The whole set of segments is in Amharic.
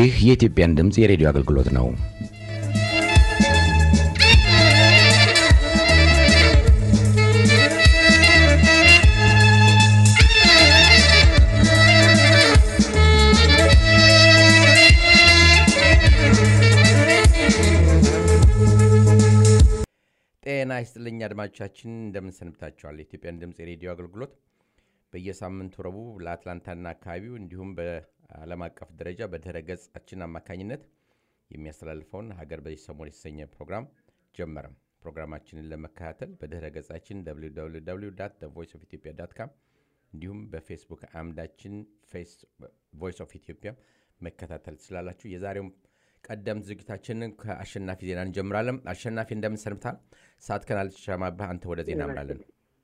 ይህ የኢትዮጵያን ድምጽ የሬዲዮ አገልግሎት ነው። ጤና ይስጥልኝ አድማጮቻችን እንደምን ሰንብታችኋል? የኢትዮጵያን ድምጽ የሬዲዮ አገልግሎት በየሳምንቱ ረቡዕ ለአትላንታና አካባቢው እንዲሁም በዓለም አቀፍ ደረጃ በድረ ገጻችን አማካኝነት የሚያስተላልፈውን ሀገር በዚህ ሰሞን የተሰኘ ፕሮግራም ጀመረ። ፕሮግራማችንን ለመከታተል በድረ ገጻችን www.voiceofethiopia.com እንዲሁም በፌስቡክ አምዳችን ቮይስ ኦፍ ኢትዮጵያ መከታተል ትችላላችሁ። የዛሬው ቀደም ዝግጅታችንን ከአሸናፊ ዜና እንጀምራለን። አሸናፊ እንደምን ሰንብታል? ሰዓት ከናልተሻማብህ አንተ ወደ ዜና አምራለን።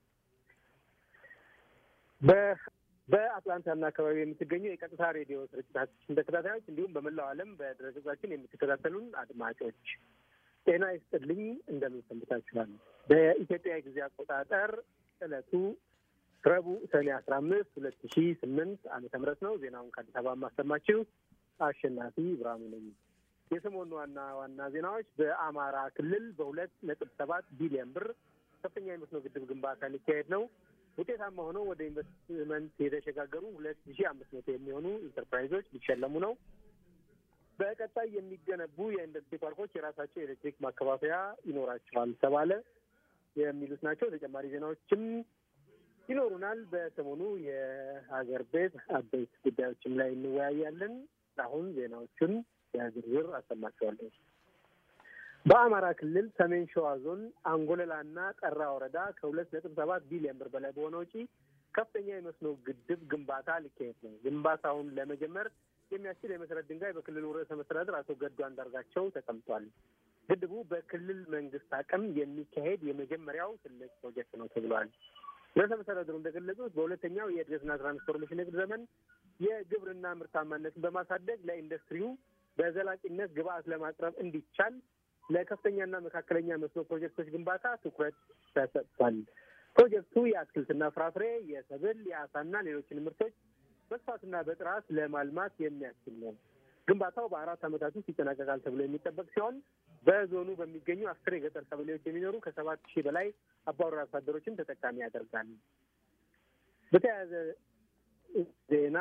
በአትላንታና አካባቢ የምትገኙ የቀጥታ ሬዲዮ ስርጭታችን ተከታታዮች እንዲሁም በመላው ዓለም በድረገጻችን የምትከታተሉን አድማጮች ጤና ይስጥልኝ፣ እንደምን ሰንብታችኋል? በኢትዮጵያ ጊዜ አቆጣጠር ዕለቱ ረቡዕ ሰኔ 15 2008 ዓመተ ምህረት ነው። ዜናውን ከአዲስ አበባ ማሰማችሁ አሸናፊ ብርሃኑ ነኝ። የሰሞኑ ዋና ዋና ዜናዎች በአማራ ክልል በ2.7 ቢሊዮን ብር ከፍተኛ የመስኖ ግድብ ግንባታ ሊካሄድ ነው። ውጤታማ ሆነው ወደ ኢንቨስትመንት የተሸጋገሩ 2500 የሚሆኑ ኢንተርፕራይዞች ሊሸለሙ ነው። በቀጣይ የሚገነቡ የኢንዱስትሪ ፓርኮች የራሳቸው የኤሌክትሪክ ማከፋፈያ ይኖራቸዋል ተባለ። የሚሉት ናቸው። ተጨማሪ ዜናዎችም ይኖሩናል። በሰሞኑ የሀገር ቤት አበይት ጉዳዮችም ላይ እንወያያለን። አሁን ዜናዎቹን በዝርዝር አሰማቸዋለሁ። በአማራ ክልል ሰሜን ሸዋ ዞን አንጎለላና ጠራ ወረዳ ከ2.7 ቢሊዮን ብር በላይ በሆነ ወጪ ከፍተኛ የመስኖ ግድብ ግንባታ ሊካሄድ ነው። ግንባታውን ለመጀመር የሚያስችል የመሰረት ድንጋይ በክልሉ ርዕሰ መስተዳድር አቶ ገዱ አንዳርጋቸው ተቀምጧል። ግድቡ በክልል መንግስት አቅም የሚካሄድ የመጀመሪያው ትልቅ ፕሮጀክት ነው ተብሏል። ርዕሰ መስተዳድሩ እንደገለጹት በሁለተኛው የእድገትና ትራንስፎርሜሽን ንግድ ዘመን የግብርና ምርታማነትን በማሳደግ ለኢንዱስትሪው በዘላቂነት ግብአት ለማቅረብ እንዲቻል ለከፍተኛና መካከለኛ መስኖ ፕሮጀክቶች ግንባታ ትኩረት ተሰጥቷል። ፕሮጀክቱ የአትክልትና ፍራፍሬ፣ የሰብል፣ የአሳና ሌሎችን ምርቶች በስፋትና በጥራት ለማልማት የሚያስችል ነው። ግንባታው በ4 ዓመታት ውስጥ ይጠናቀቃል ተብሎ የሚጠበቅ ሲሆን በዞኑ በሚገኙ 10 የገጠር ቀበሌዎች የሚኖሩ ከ7,000 በላይ አባወራ አርሶ አደሮችን ተጠቃሚ ያደርጋል። በተያያዘ ዜና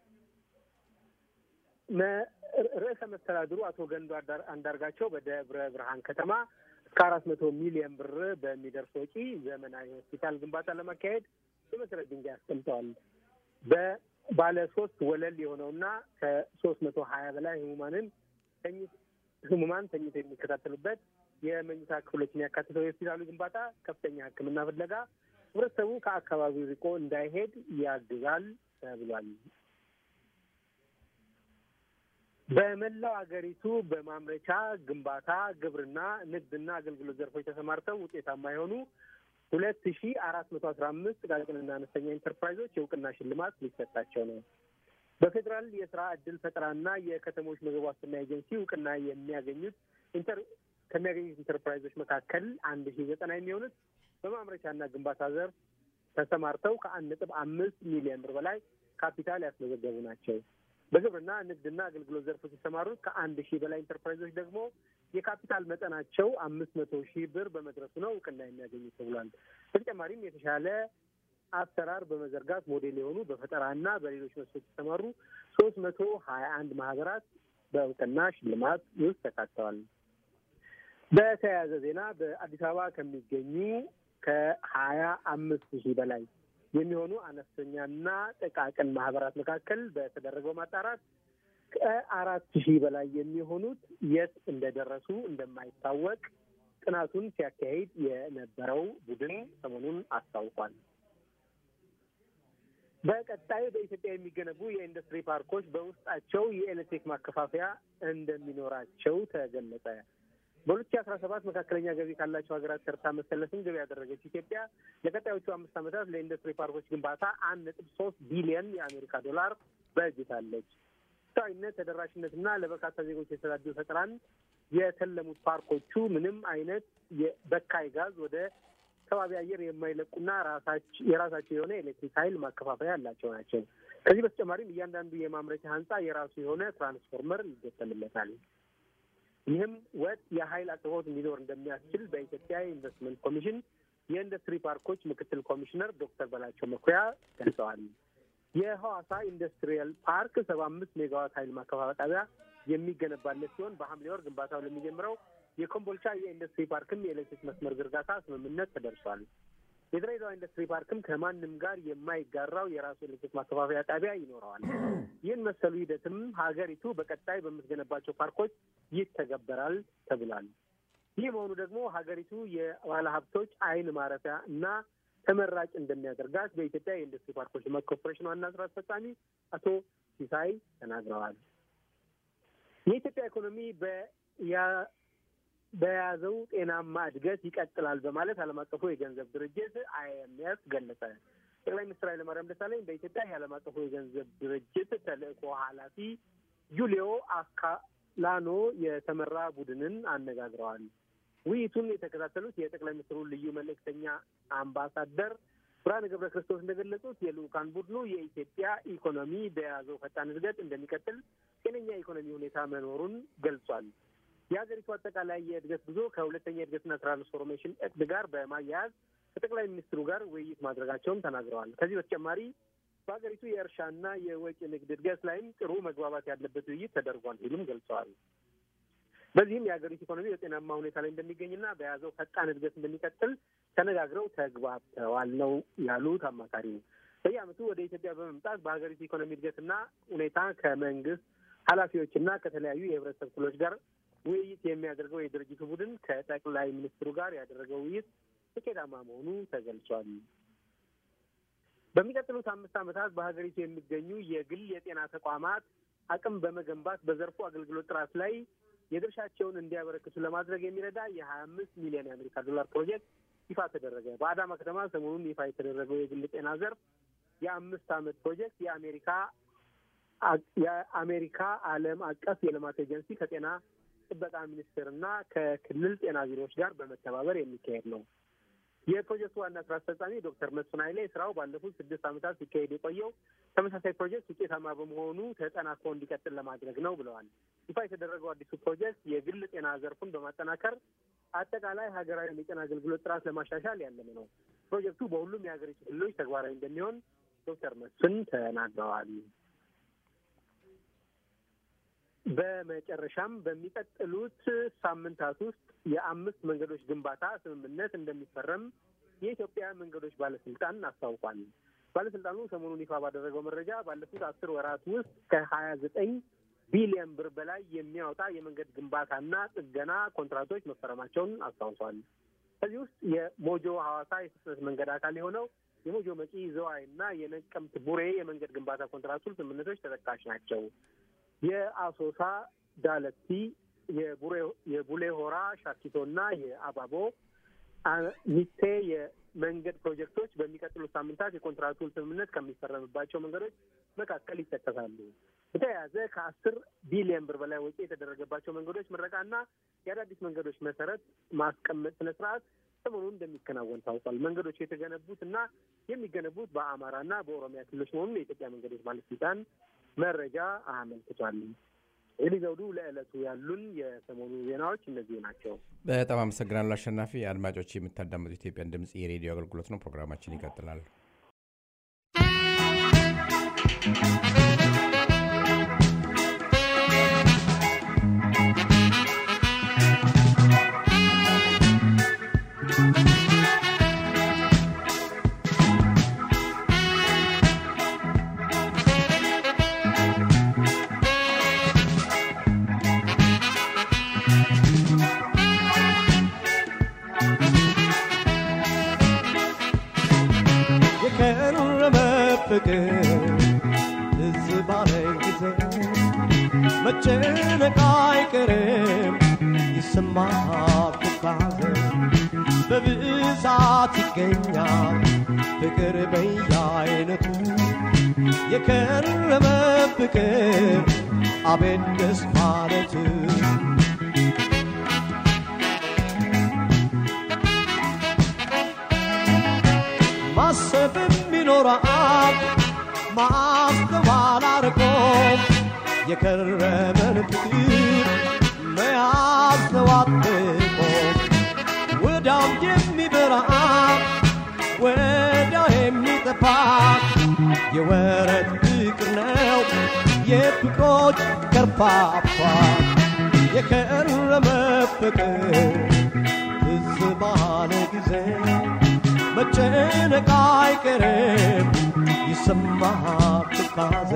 ርዕሰ መስተዳድሩ አቶ ገዱ አንዳርጋቸው በደብረ ብርሃን ከተማ እስከ 400 ሚሊዮን ብር በሚደርስ ወጪ ዘመናዊ ሆስፒታል ግንባታ ለማካሄድ የመሰረት ድንጋይ አስቀምጠዋል። በባለ 3 ወለል የሆነውና ከ320 በላይ ህሙማን ተኝተው የሚከታተሉበት የመኝታ ክፍሎችን ያካተተው የሆስፒታሉ ግንባታ ከፍተኛ ሕክምና ፍለጋ ህብረተሰቡ ከአካባቢው ርቆ እንዳይሄድ ያግዛል ተብሏል። በመላው ሀገሪቱ በማምረቻ ግንባታ፣ ግብርና፣ ንግድና አገልግሎት ዘርፎች ተሰማርተው ውጤታማ የሆኑ 2415 ጥቃቅንና አነስተኛ ኢንተርፕራይዞች የእውቅና ሽልማት ሊሰጣቸው ነው። በፌዴራል የስራ ዕድል ፈጠራና የከተሞች ምግብ ዋስትና ኤጀንሲ እውቅና ከሚያገኙት ኢንተርፕራይዞች መካከል 1090 የሚሆኑት በማምረቻና ግንባታ ዘርፍ ተሰማርተው ከ1.5 ሚሊዮን ብር በላይ ካፒታል ያስመዘገቡ ናቸው። በግብርና ንግድና አገልግሎት ዘርፎች የተሰማሩት ከ1000 በላይ ኢንተርፕራይዞች ደግሞ የካፒታል መጠናቸው 500,000 ብር በመድረሱ ነው እውቅና የሚያገኙት ተብሏል። በተጨማሪም የተሻለ አሰራር በመዘርጋት ሞዴል የሆኑ በፈጠራና በሌሎች መስኮች የተሰማሩ 321 ማህበራት በእውቅና ሽልማት ውስጥ ተካተዋል። በተያያዘ ዜና በአዲስ አበባ ከሚገኙ ከ25,000 በላይ የሚሆኑ አነስተኛና ጥቃቅን ማህበራት መካከል በተደረገው ማጣራት ከ4,000 በላይ የሚሆኑት የት እንደደረሱ እንደማይታወቅ ጥናቱን ሲያካሂድ የነበረው ቡድን ሰሞኑን አስታውቋል። በቀጣይ በኢትዮጵያ የሚገነቡ የኢንዱስትሪ ፓርኮች በውስጣቸው የኤሌክትሪክ ማከፋፈያ እንደሚኖራቸው ተገለጸ። በ2017 መካከለኛ ገቢ ካላቸው ሀገራት ተርታ መሰለፍን ገቢ ያደረገች ኢትዮጵያ ለቀጣዮቹ 5 ዓመታት ለኢንዱስትሪ ፓርኮች ግንባታ 1.3 ቢሊዮን የአሜሪካ ዶላር በጅታለች። ፍትሃዊነት፣ ተደራሽነትና ለበርካታ ዜጎች የስራ ዕድል ፈጠራን የተለሙት ፓርኮቹ ምንም አይነት የበካይ ጋዝ ወደ ከባቢ አየር የማይለቁና የራሳቸው የሆነ ኤሌክትሪክ ኃይል ማከፋፈያ ያላቸው ናቸው። ከዚህ በተጨማሪም እያንዳንዱ የማምረቻ ህንጻ የራሱ የሆነ ትራንስፎርመር ይገጠምለታል። ይህም ወጥ የኃይል አቅርቦት እንዲኖር እንደሚያስችል በኢትዮጵያ ኢንቨስትመንት ኮሚሽን የኢንዱስትሪ ፓርኮች ምክትል ኮሚሽነር ዶክተር በላቸው መኩሪያ ገልጸዋል። የሐዋሳ ኢንዱስትሪያል ፓርክ 75 ሜጋዋት ኃይል ማከፋፈያ ጣቢያ የሚገነባለት ሲሆን በሐምሌ ወር ግንባታው ለሚጀምረው የኮምቦልቻ የኢንዱስትሪ ፓርክም የኤሌክትሪክ መስመር ዝርጋታ ስምምነት ተደርሷል። የድሬዳዋ ኢንዱስትሪ ፓርክም ከማንም ጋር የማይጋራው የራሱ ኤሌክትሪክ ማከፋፈያ ጣቢያ ይኖረዋል። ይህን መሰሉ ሂደትም ሀገሪቱ በቀጣይ በምትገነባቸው ፓርኮች ይተገበራል ተብሏል። ይህ መሆኑ ደግሞ ሀገሪቱ የባለ ሀብቶች አይን ማረፊያ እና ተመራጭ እንደሚያደርጋት በኢትዮጵያ የኢንዱስትሪ ፓርኮች ልማት ኮርፖሬሽን ዋና ስራ አስፈጻሚ አቶ ሲሳይ ተናግረዋል። የኢትዮጵያ ኢኮኖሚ በያዘው ጤናማ እድገት ይቀጥላል በማለት ዓለም አቀፉ የገንዘብ ድርጅት IMF ገለጸ። ጠቅላይ ሚኒስትር ኃይለማርያም ደሳለኝ በኢትዮጵያ የዓለም አቀፉ የገንዘብ ድርጅት ተልእኮ ኃላፊ ጁሊዮ አስካላኖ የተመራ ቡድንን አነጋግረዋል። ውይይቱን የተከታተሉት የጠቅላይ ሚኒስትሩ ልዩ መልእክተኛ አምባሳደር ብርሃነ ገብረ ክርስቶስ እንደገለጹት የልኡካን ቡድኑ የኢትዮጵያ ኢኮኖሚ በያዘው ፈጣን እድገት እንደሚቀጥል ጤነኛ ኢኮኖሚ ሁኔታ መኖሩን ገልጿል። የሀገሪቱ አጠቃላይ የእድገት ጉዞ ከሁለተኛ የእድገትና ትራንስፎርሜሽን እቅድ ጋር በማያያዝ ከጠቅላይ ሚኒስትሩ ጋር ውይይት ማድረጋቸውን ተናግረዋል። ከዚህ በተጨማሪ በሀገሪቱ የእርሻና የወጪ ንግድ እድገት ላይም ጥሩ መግባባት ያለበት ውይይት ተደርጓል ሲሉም ገልጸዋል። በዚህም የሀገሪቱ ኢኮኖሚ በጤናማ ሁኔታ ላይ እንደሚገኝና በያዘው ፈጣን እድገት እንደሚቀጥል ተነጋግረው ተግባብተዋል ነው ያሉት አማካሪው። በየዓመቱ ወደ ኢትዮጵያ በመምጣት በሀገሪቱ ኢኮኖሚ እድገትና ሁኔታ ከመንግስት ኃላፊዎችና ከተለያዩ የህብረተሰብ ክፍሎች ጋር ውይይት የሚያደርገው የድርጅቱ ቡድን ከጠቅላይ ሚኒስትሩ ጋር ያደረገው ውይይት ስኬታማ መሆኑ ተገልጿል። በሚቀጥሉት 5 ዓመታት በሀገሪቱ የሚገኙ የግል የጤና ተቋማት አቅም በመገንባት በዘርፉ አገልግሎት ጥራት ላይ የድርሻቸውን እንዲያበረክቱ ለማድረግ የሚረዳ የ25 ሚሊዮን የአሜሪካ ዶላር ፕሮጀክት ይፋ ተደረገ። በአዳማ ከተማ ሰሞኑን ይፋ የተደረገው የግል ጤና ዘርፍ የ5 ዓመት ፕሮጀክት የአሜሪካ ዓለም አቀፍ የልማት ኤጀንሲ ከጤና ጥበቃ ሚኒስቴርና ከክልል ጤና ቢሮዎች ጋር በመተባበር የሚካሄድ ነው። የፕሮጀክቱ ዋና ስራ አስፈጻሚ ዶክተር መስፍን ኃይሌ ስራው ባለፉት 6 ዓመታት ሲካሄድ የቆየው ተመሳሳይ ፕሮጀክት ውጤታማ በመሆኑ ተጠናክሮ እንዲቀጥል ለማድረግ ነው ብለዋል። ይፋ የተደረገው አዲሱ ፕሮጀክት የግል ጤና ዘርፉን በማጠናከር አጠቃላይ ሀገራዊ የጤና አገልግሎት ጥራት ለማሻሻል ያለመ ነው። ፕሮጀክቱ በሁሉም የሀገሪቱ ክልሎች ተግባራዊ እንደሚሆን ዶክተር መስፍን ተናግረዋል። በመጨረሻም በሚቀጥሉት ሳምንታት ውስጥ የ5 መንገዶች ግንባታ ስምምነት እንደሚፈረም የኢትዮጵያ መንገዶች ባለስልጣን አስታውቋል። ባለስልጣኑ ሰሞኑን ይፋ ባደረገው መረጃ ባለፉት 10 ወራት ውስጥ ከ29 ቢሊዮን ብር በላይ የሚያወጣ የመንገድ ግንባታና ጥገና ኮንትራክቶች መፈረማቸውን አስታውሷል። ከዚህ ውስጥ የሞጆ ሐዋሳ የፍጥነት መንገድ አካል የሆነው የሞጆ መቂ ዘዋይ እና የነቀምት ቡሬ የመንገድ ግንባታ ኮንትራክቶች ስምምነቶች ተጠቃሽ ናቸው። የአሶሳ ዳለቲ፣ የቡሌ ሆራ ሻኪቶ እና የአባቦ ሚቴ የመንገድ ፕሮጀክቶች በሚቀጥሉት ሳምንታት የኮንትራክቱን ስምምነት ከሚፈረምባቸው መንገዶች መካከል ይጠቀሳሉ። በተያያዘ ከ10 ቢሊዮን ብር በላይ ወጪ የተደረገባቸው መንገዶች ምረቃና የአዳዲስ መንገዶች መሰረት ማስቀመጥ ስነ ስርዓት ሰሞኑን እንደሚከናወን ታውቋል። መንገዶች የተገነቡት እና የሚገነቡት በአማራና በኦሮሚያ ክልሎች መሆኑን የኢትዮጵያ መንገዶች ባለስልጣን መረጃ አመልክቷል። እንግዲህ ዘውዱ ለዕለቱ ያሉን የሰሞኑ ዜናዎች እነዚህ ናቸው። በጣም አመሰግናለሁ አሸናፊ። አድማጮች የምታዳምጡት ኢትዮጵያን ድምጽ የሬዲዮ አገልግሎት ነው። ፕሮግራማችን ይቀጥላል። መጨነቅ አይቀርም ይሰማል ትካዜ በብዛት ይገኛል ፍቅር በየአይነቱ የከረመ ፍቅር አቤት ደስ ማለቱ ማሰብም ይኖራል ማስተዋል የከረመን ፍቅር መያዝ ነው አጥብቆ ወዳም የሚበራ ወዳው የሚጠፋ የወረት ፍቅር ነው የፍቅሮች ከርፋፋ የከረመ ፍቅር ትዝ ባለ ጊዜ መጨነቅ አይቀርም ይሰማል ትካዜ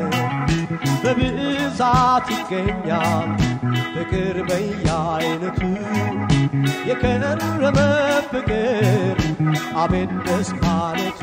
በብዛት ይገኛል ፍቅር በየአይነቱ የከረመ ፍቅር አቤት ደስ ማለቱ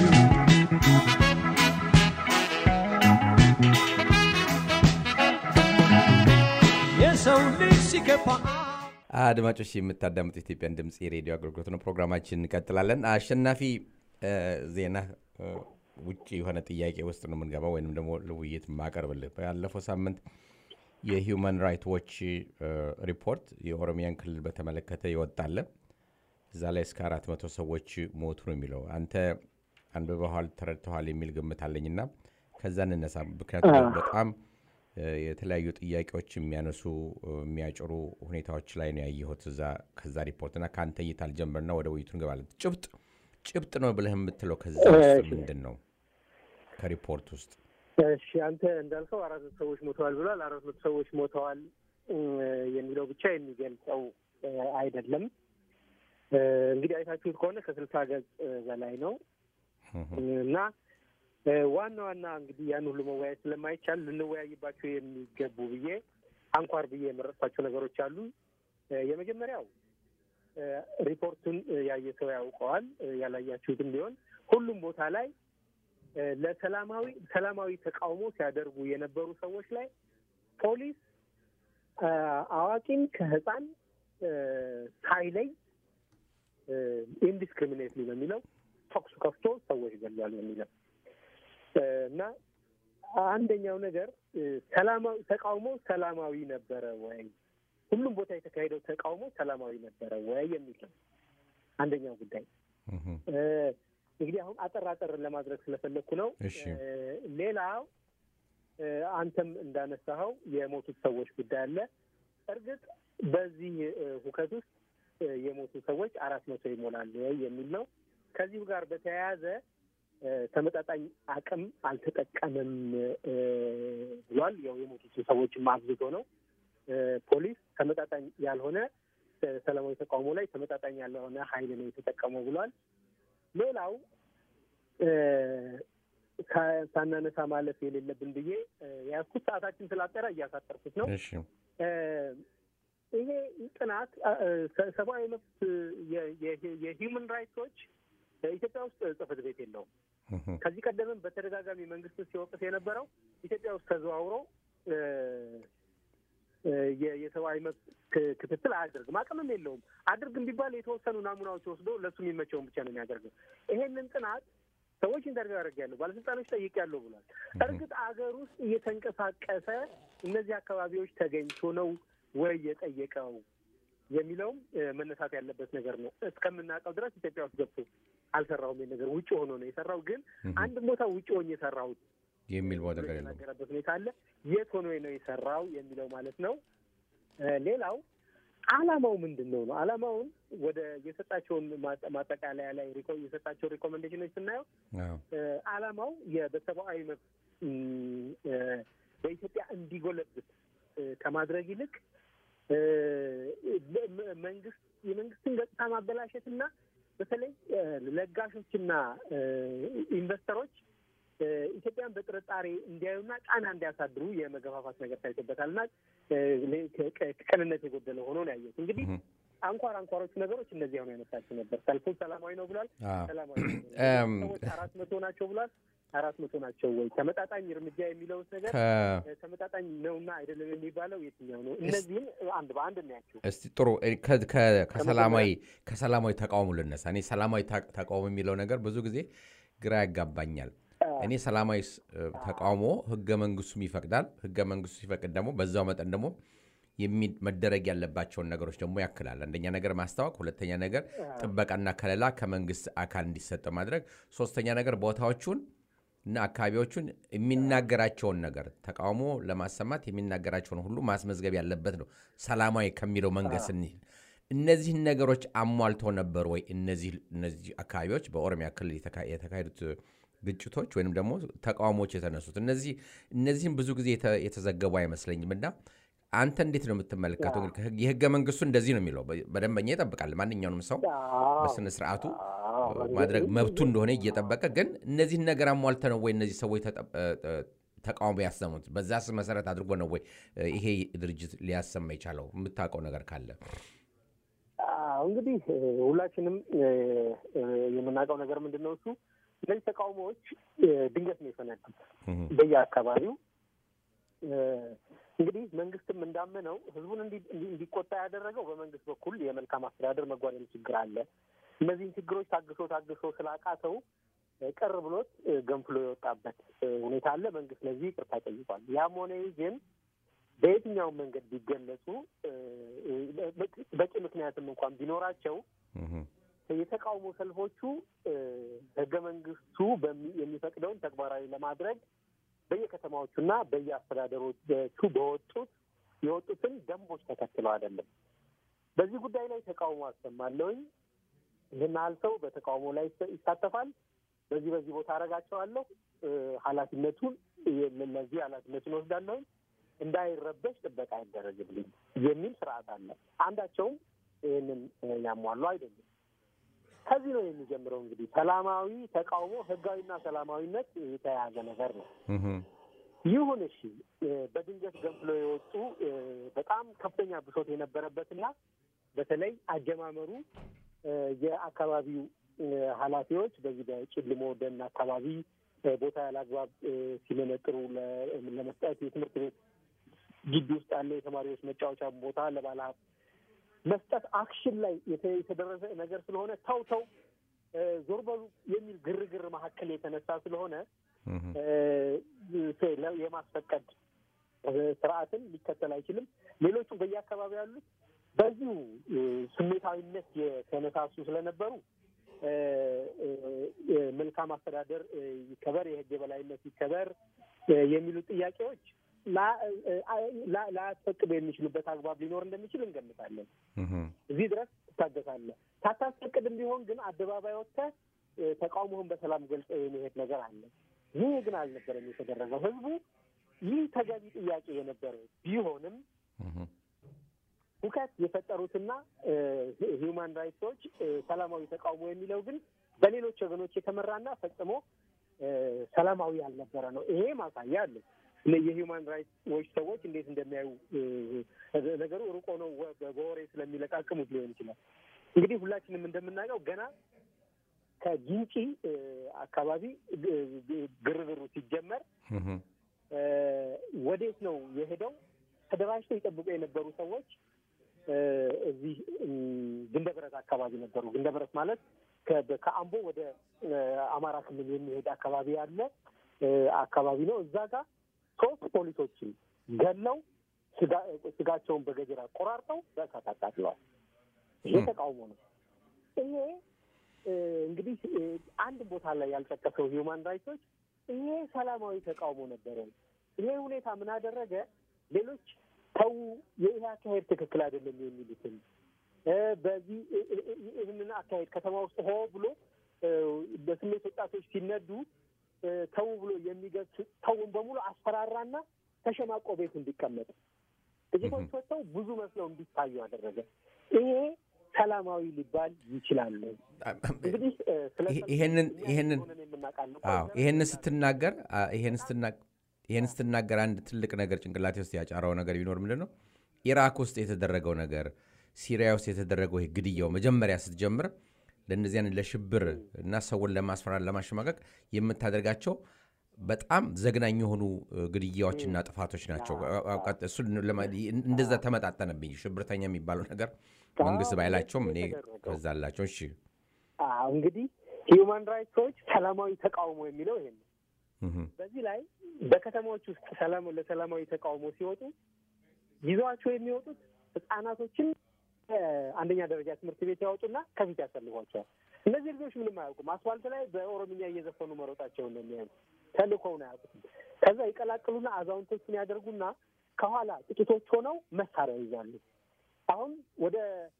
የሰው ልጅ ሲከፋ አድማጮች የምታዳምጡት ኢትዮጵያን ድምጽ የሬዲዮ አገልግሎት ነው። ፕሮግራማችን እንቀጥላለን። አሸናፊ ዜና ውጪ የሆነ ጥያቄ ውስጥ ነው የምንገባው ወይንም ደግሞ ለውይይት ማቀርብልህ ባለፈው ሳምንት የሂውማን ራይትስ ዎች ሪፖርት የኦሮሚያን ክልል በተመለከተ ይወጣል። እዛ ላይ እስከ 400 ሰዎች ሞቱ ነው የሚለው። አንተ አንብበዋል ተረድተዋል የሚል ግምት አለኝና ከዛ እንነሳ። ምክንያቱም በጣም የተለያዩ ጥያቄዎች የሚያነሱ የሚያጭሩ ሁኔታዎች ላይ ነው ያየሁት እዛ ከዛ ሪፖርትና ካንተ ይታል ጀምርና ወደ ውይይቱ እንገባለን። ጭብጥ ነው ብለህ የምትለው ከዛ ውስጥ ምንድነው ከሪፖርት ውስጥ? እሺ አንተ እንዳልከው 400 ሰዎች ሞተዋል ብሏል። 400 ሰዎች ሞተዋል የሚለው ብቻ የሚገልጸው አይደለም። እንግዲህ አይታችሁት ከሆነ ከ60 ገጽ በላይ ነው እና ዋና እንግዲህ ያን ሁሉ መወያየት ስለማይቻል ልንወያይባቸው የሚገቡ ብዬ አንኳር ብዬ የመረጥኳቸው ነገሮች አሉ። የመጀመሪያው ሪፖርቱን ያየ ሰው ያውቀዋል፣ ያላያችሁትም ቢሆን ሁሉም ቦታ ላይ ለሰላማዊ ተቃውሞ ሲያደርጉ የነበሩ ሰዎች ላይ ፖሊስ አዋቂም ከህፃን ሳይለይ ኢንዲስክሪሚኔትሊ ነው የሚለው ተኩስ ከፍቶ ሰዎች ገድሏል የሚለው እና አንደኛው ነገር ተቃውሞ ሰላማዊ ነበረ ወይ? ሁሉም ቦታ የተካሄደው ተቃውሞ ሰላማዊ ነበረ ወይ የሚል ነው አንደኛው ጉዳይ። እንግዲህ አሁን አጠር ለማድረግ ስለፈለኩ ነው። ሌላው አንተም እንዳነሳኸው የሞቱት ሰዎች ጉዳይ አለ። እርግጥ በዚህ ሁከት ውስጥ የሞቱ ሰዎች 400 ይሞላሉ የሚል ነው። ከዚሁ ጋር በተያያዘ ተመጣጣኝ አቅም አልተጠቀመም ብሏል። ያው የሞቱት ሰዎች ማብዝቶ ነው። ፖሊስ ተመጣጣኝ ያልሆነ ሰላማዊ ተቃውሞ ላይ ተመጣጣኝ ያልሆነ ኃይል ነው የተጠቀመው ብሏል። ሌላው ሳናነሳ ማለፍ የሌለብን ብዬ ያስኩት ሰዓታችን ስላጠረ እያሳጠርኩት ነው። ይሄ ጥናት ሰብአዊ መብት የሂውመን ራይትስ ኢትዮጵያ ውስጥ ጽሕፈት ቤት የለውም። ከዚህ ቀደምም በተደጋጋሚ መንግስት ሲወቅስ የነበረው ኢትዮጵያ ውስጥ ተዘዋውሮ የሰብአዊ መብት ክትትል አያደርግም፣ አቅምም የለውም። አድርግም ቢባል የተወሰኑ ናሙናዎች ወስዶ ለሱ የሚመቸውን ብቻ ነው የሚያደርገው። ይሄንን ጥናት ሰዎች ኢንተርቪው አድርጌያለሁ፣ ባለስልጣኖች ጠይቄያለሁ ብሏል። እርግጥ አገር ውስጥ እየተንቀሳቀሰ እነዚህ አካባቢዎች ተገኝቶ ነው ወይ የጠየቀው የሚለውም መነሳት ያለበት ነገር ነው። እስከምናውቀው ድረስ ኢትዮጵያ ውስጥ ገብቶ አልሰራውም። ነገር ውጭ ሆኖ ነው የሰራው። ግን አንድ ቦታ ውጭ ሆኜ የሰራሁት የሚል ቦታ ነገር የተናገረበት ሁኔታ አለ። የት ሆኖ ነው የሰራው የሚለው ማለት ነው። ሌላው ዓላማው ምንድን ነው? ዓላማውን ወደ የሰጣቸውን ማጠቃለያ ላይ የሰጣቸው ሪኮሜንዴሽኖች ስናየው ዓላማው በሰብአዊ መብት በኢትዮጵያ እንዲጎለብት ከማድረግ ይልቅ የመንግስትን ገጽታ ማበላሸትና በተለይ ለጋሾችና ኢንቨስተሮች ኢትዮጵያን በጥርጣሬ እንዲያዩና ጫና እንዲያሳድሩ የመገፋፋት ነገር ታይቶበታልና ቅንነት የጎደለ ሆኖ ነው ያየሁት። እንግዲህ አንኳሮቹ ነገሮች እነዚህ አሁን ያነሳቸው ነበር። ሰልፉ ሰላማዊ ነው ብሏል። ሰላማዊ ሰዎች 400 ናቸው ብሏል። 400 ናቸው ወይ? ተመጣጣኝ እርምጃ የሚለው ነገር ተመጣጣኝ ነውና አይደለም የሚባለው የትኛው ነው? እነዚህም አንድ በአንድ እናያቸው እስቲ። ጥሩ ከሰላማዊ ተቃውሞ ልነሳ። እኔ ሰላማዊ ተቃውሞ የሚለው ነገር ብዙ ጊዜ ግራ ያጋባኛል። እኔ ሰላማዊ ተቃውሞ ህገ መንግስቱም ይፈቅዳል። ህገ መንግስቱ ሲፈቅድ ደግሞ በዛው መጠን ደግሞ መደረግ ያለባቸውን ነገሮች ደግሞ ያክላል። አንደኛ ነገር ማስታወቅ፣ ሁለተኛ ነገር ጥበቃና ከለላ ከመንግስት አካል እንዲሰጥ ማድረግ፣ ሶስተኛ ነገር ቦታዎቹን እና አካባቢዎቹን የሚናገራቸውን ነገር ተቃውሞ ለማሰማት የሚናገራቸውን ሁሉ ማስመዝገብ ያለበት ነው ሰላማዊ ከሚለው መንገድ ስንል እነዚህን ነገሮች አሟልተው ነበር ወይ እነዚህ አካባቢዎች በኦሮሚያ ክልል የተካሄዱት ግጭቶች ወይንም ደግሞ ተቃውሞዎች የተነሱት እነዚህም ብዙ ጊዜ የተዘገቡ አይመስለኝም እና አንተ እንዴት ነው የምትመለከተው? የህገ መንግስቱ እንደዚህ ነው የሚለው በደንበኛ ይጠብቃል ማንኛውንም ሰው በስነ ስርዓቱ ማድረግ መብቱ እንደሆነ እየጠበቀ ግን እነዚህን ነገር አሟልተ ነው ወይ እነዚህ ሰዎች ተቃውሞ ያሰሙት በዛስ መሰረት አድርጎ ነው ወይ ይሄ ድርጅት ሊያሰማ የቻለው የምታውቀው ነገር ካለ? እንግዲህ ሁላችንም የምናውቀው ነገር ምንድነው እሱ እነዚህ ተቃውሞዎች ድንገት ነው የፈነዱት በየአካባቢው። እንግዲህ መንግስትም እንዳመነው ህዝቡን እንዲቆጣ ያደረገው በመንግስት በኩል የመልካም አስተዳደር መጓደል ችግር አለ። እነዚህን ችግሮች ታግሶ ስላቃተው ቀር ብሎት ገንፍሎ የወጣበት ሁኔታ አለ። መንግስት ለዚህ ይቅርታ ጠይቋል። ያም ሆነ ግን በየትኛውም መንገድ ቢገለጹ በቂ ምክንያትም እንኳን ቢኖራቸው የተቃውሞ ሰልፎቹ ህገ መንግስቱ የሚፈቅደውን ተግባራዊ ለማድረግ በየከተማዎቹና በየአስተዳደሮቹ የወጡትን ደንቦች ተከትለው አይደለም። በዚህ ጉዳይ ላይ ተቃውሞ አሰማለሁኝ፣ ይህን ያህል ሰው በተቃውሞ ላይ ይሳተፋል፣ በዚህ ቦታ አደርጋቸዋለሁ፣ ለዚህ ኃላፊነቱን ወስዳለሁኝ፣ እንዳይረበሽ ጥበቃ ይደረግልኝ የሚል ስርዓት አለ። አንዳቸውም ይህንን ያሟሉ አይደለም። ከዚህ ነው የሚጀምረው። እንግዲህ ሰላማዊ ተቃውሞ ህጋዊና ሰላማዊነት የተያያዘ ነገር ነው። ይሁን እሺ፣ በድንገት ገንፍሎ የወጡ በጣም ከፍተኛ ብሶት የነበረበትና በተለይ አጀማመሩ የአካባቢው ኃላፊዎች በዚህ በጭልሞ ደን አካባቢ ቦታ ያላግባብ ሲመነጥሩ ለመስጠት የትምህርት ቤት ግቢ ውስጥ ያለ የተማሪዎች መጫወቻ ቦታ ለባለሀብት መስጠት አክሽን ላይ የተደረሰ ነገር ስለሆነ ተው ዞር በሉ የሚል ግርግር መካከል የተነሳ ስለሆነ የማስፈቀድ ስርዓትን ሊከተል አይችልም። ሌሎቹ በየአካባቢ ያሉት በዚሁ ስሜታዊነት የተነሳሱ ስለነበሩ መልካም አስተዳደር ይከበር፣ የህግ የበላይነት ይከበር የሚሉ ጥያቄዎች ላያስፈቅዱ የሚችሉበት አግባብ ሊኖር እንደሚችል እንገምታለን። እዚህ ድረስ ትታገሳለህ። ሳታስፈቅድም ቢሆን ግን አደባባይ ወጥተህ ተቃውሞህን በሰላም ገልጸህ የሚሄድ ነገር አለ። ይህ ግን አልነበረም የተደረገው። ህዝቡ ይህ ተገቢ ጥያቄ የነበረው ቢሆንም ሁከት የፈጠሩትና ሂውማን ራይትሶች ሰላማዊ ተቃውሞ የሚለው ግን በሌሎች ወገኖች የተመራና ፈጽሞ ሰላማዊ ያልነበረ ነው። ይሄ ማሳያ አለ። የሂውማን ራይትስ ሰዎች እንዴት እንደሚያዩ ነገሩ ሩቆ ነው፣ በወሬ ስለሚለቃቅሙት ሊሆን ይችላል። እንግዲህ ሁላችንም እንደምናውቀው ገና ከጊንጪ አካባቢ ግርግሩ ሲጀመር ወዴት ነው የሄደው? ተደራጅተው ይጠብቁ የነበሩ ሰዎች እዚህ ግንደበረት አካባቢ ነበሩ። ግንደበረት ማለት ከአምቦ ወደ አማራ ክልል የሚሄድ አካባቢ ያለ አካባቢ ነው። እዛ ጋር 3 ፖሊሶችን ገለው ስጋቸውን በገጀራ ቆራርጠው በእሳት አቃጥለዋል። ይሄ ተቃውሞ ነው። ይሄ እንግዲህ አንድ ቦታ ላይ ያልጠቀሰው ሂውማን ራይትሶች ይሄ ሰላማዊ ተቃውሞ ነበረ። ይሄ ሁኔታ ምን አደረገ? ሌሎች ተው ይሄ አካሄድ ትክክል አይደለም የሚሉትን በዚህ ይህንን አካሄድ ከተማ ውስጥ ሆ ብሎ በስሜት ወጣቶች ሲነዱ ተው ብሎ የሚገልጽ ተውን በሙሉ አስፈራራና ተሸማቆ ቤት እንዲቀመጥ ጥቂቶች ወጥተው ብዙ መስለው እንዲታዩ አደረገ። ይሄ ሰላማዊ ሊባል ይችላል። እንግዲህ ይሄን ስትናገር አንድ ትልቅ ነገር ጭንቅላቴ ውስጥ ያጫራው ነገር ቢኖር ምንድን ነው? ኢራክ ውስጥ የተደረገው ነገር፣ ሲሪያ ውስጥ የተደረገው ይሄ ግድያው መጀመሪያ ስትጀምር ለእነዚያን ለሽብር እና ሰውን ለማስፈራራት ለማሸማቀቅ የምታደርጋቸው በጣም ዘግናኝ የሆኑ ግድያዎችና ጥፋቶች ናቸው። እሱ እንደዛ ተመጣጠነብኝ። ሽብርተኛ የሚባለው ነገር መንግስት ባይላቸውም እኔ ከዛላቸው። እሺ እንግዲህ ሂውማን ራይትሶች ሰላማዊ ተቃውሞ የሚለው ይሄ ነው። በዚህ ላይ በከተማዎች ውስጥ ለሰላማዊ ተቃውሞ ሲወጡ ይዘዋቸው የሚወጡት ህጻናቶችን አንደኛ ደረጃ ትምህርት ቤት ያወጡና ከፊት ያሰልፏቸዋል። እነዚህ ልጆች ምንም አያውቁም። አስፋልት ላይ በኦሮምኛ እየዘፈኑ መሮጣቸውን ነው የሚያዩት። ተልእኮውን አያውቁትም። ከዛ ይቀላቅሉና አዛውንቶችን ያደርጉና ከኋላ ጥቂቶች ሆነው መሳሪያ ይዛሉ። አሁን ወደ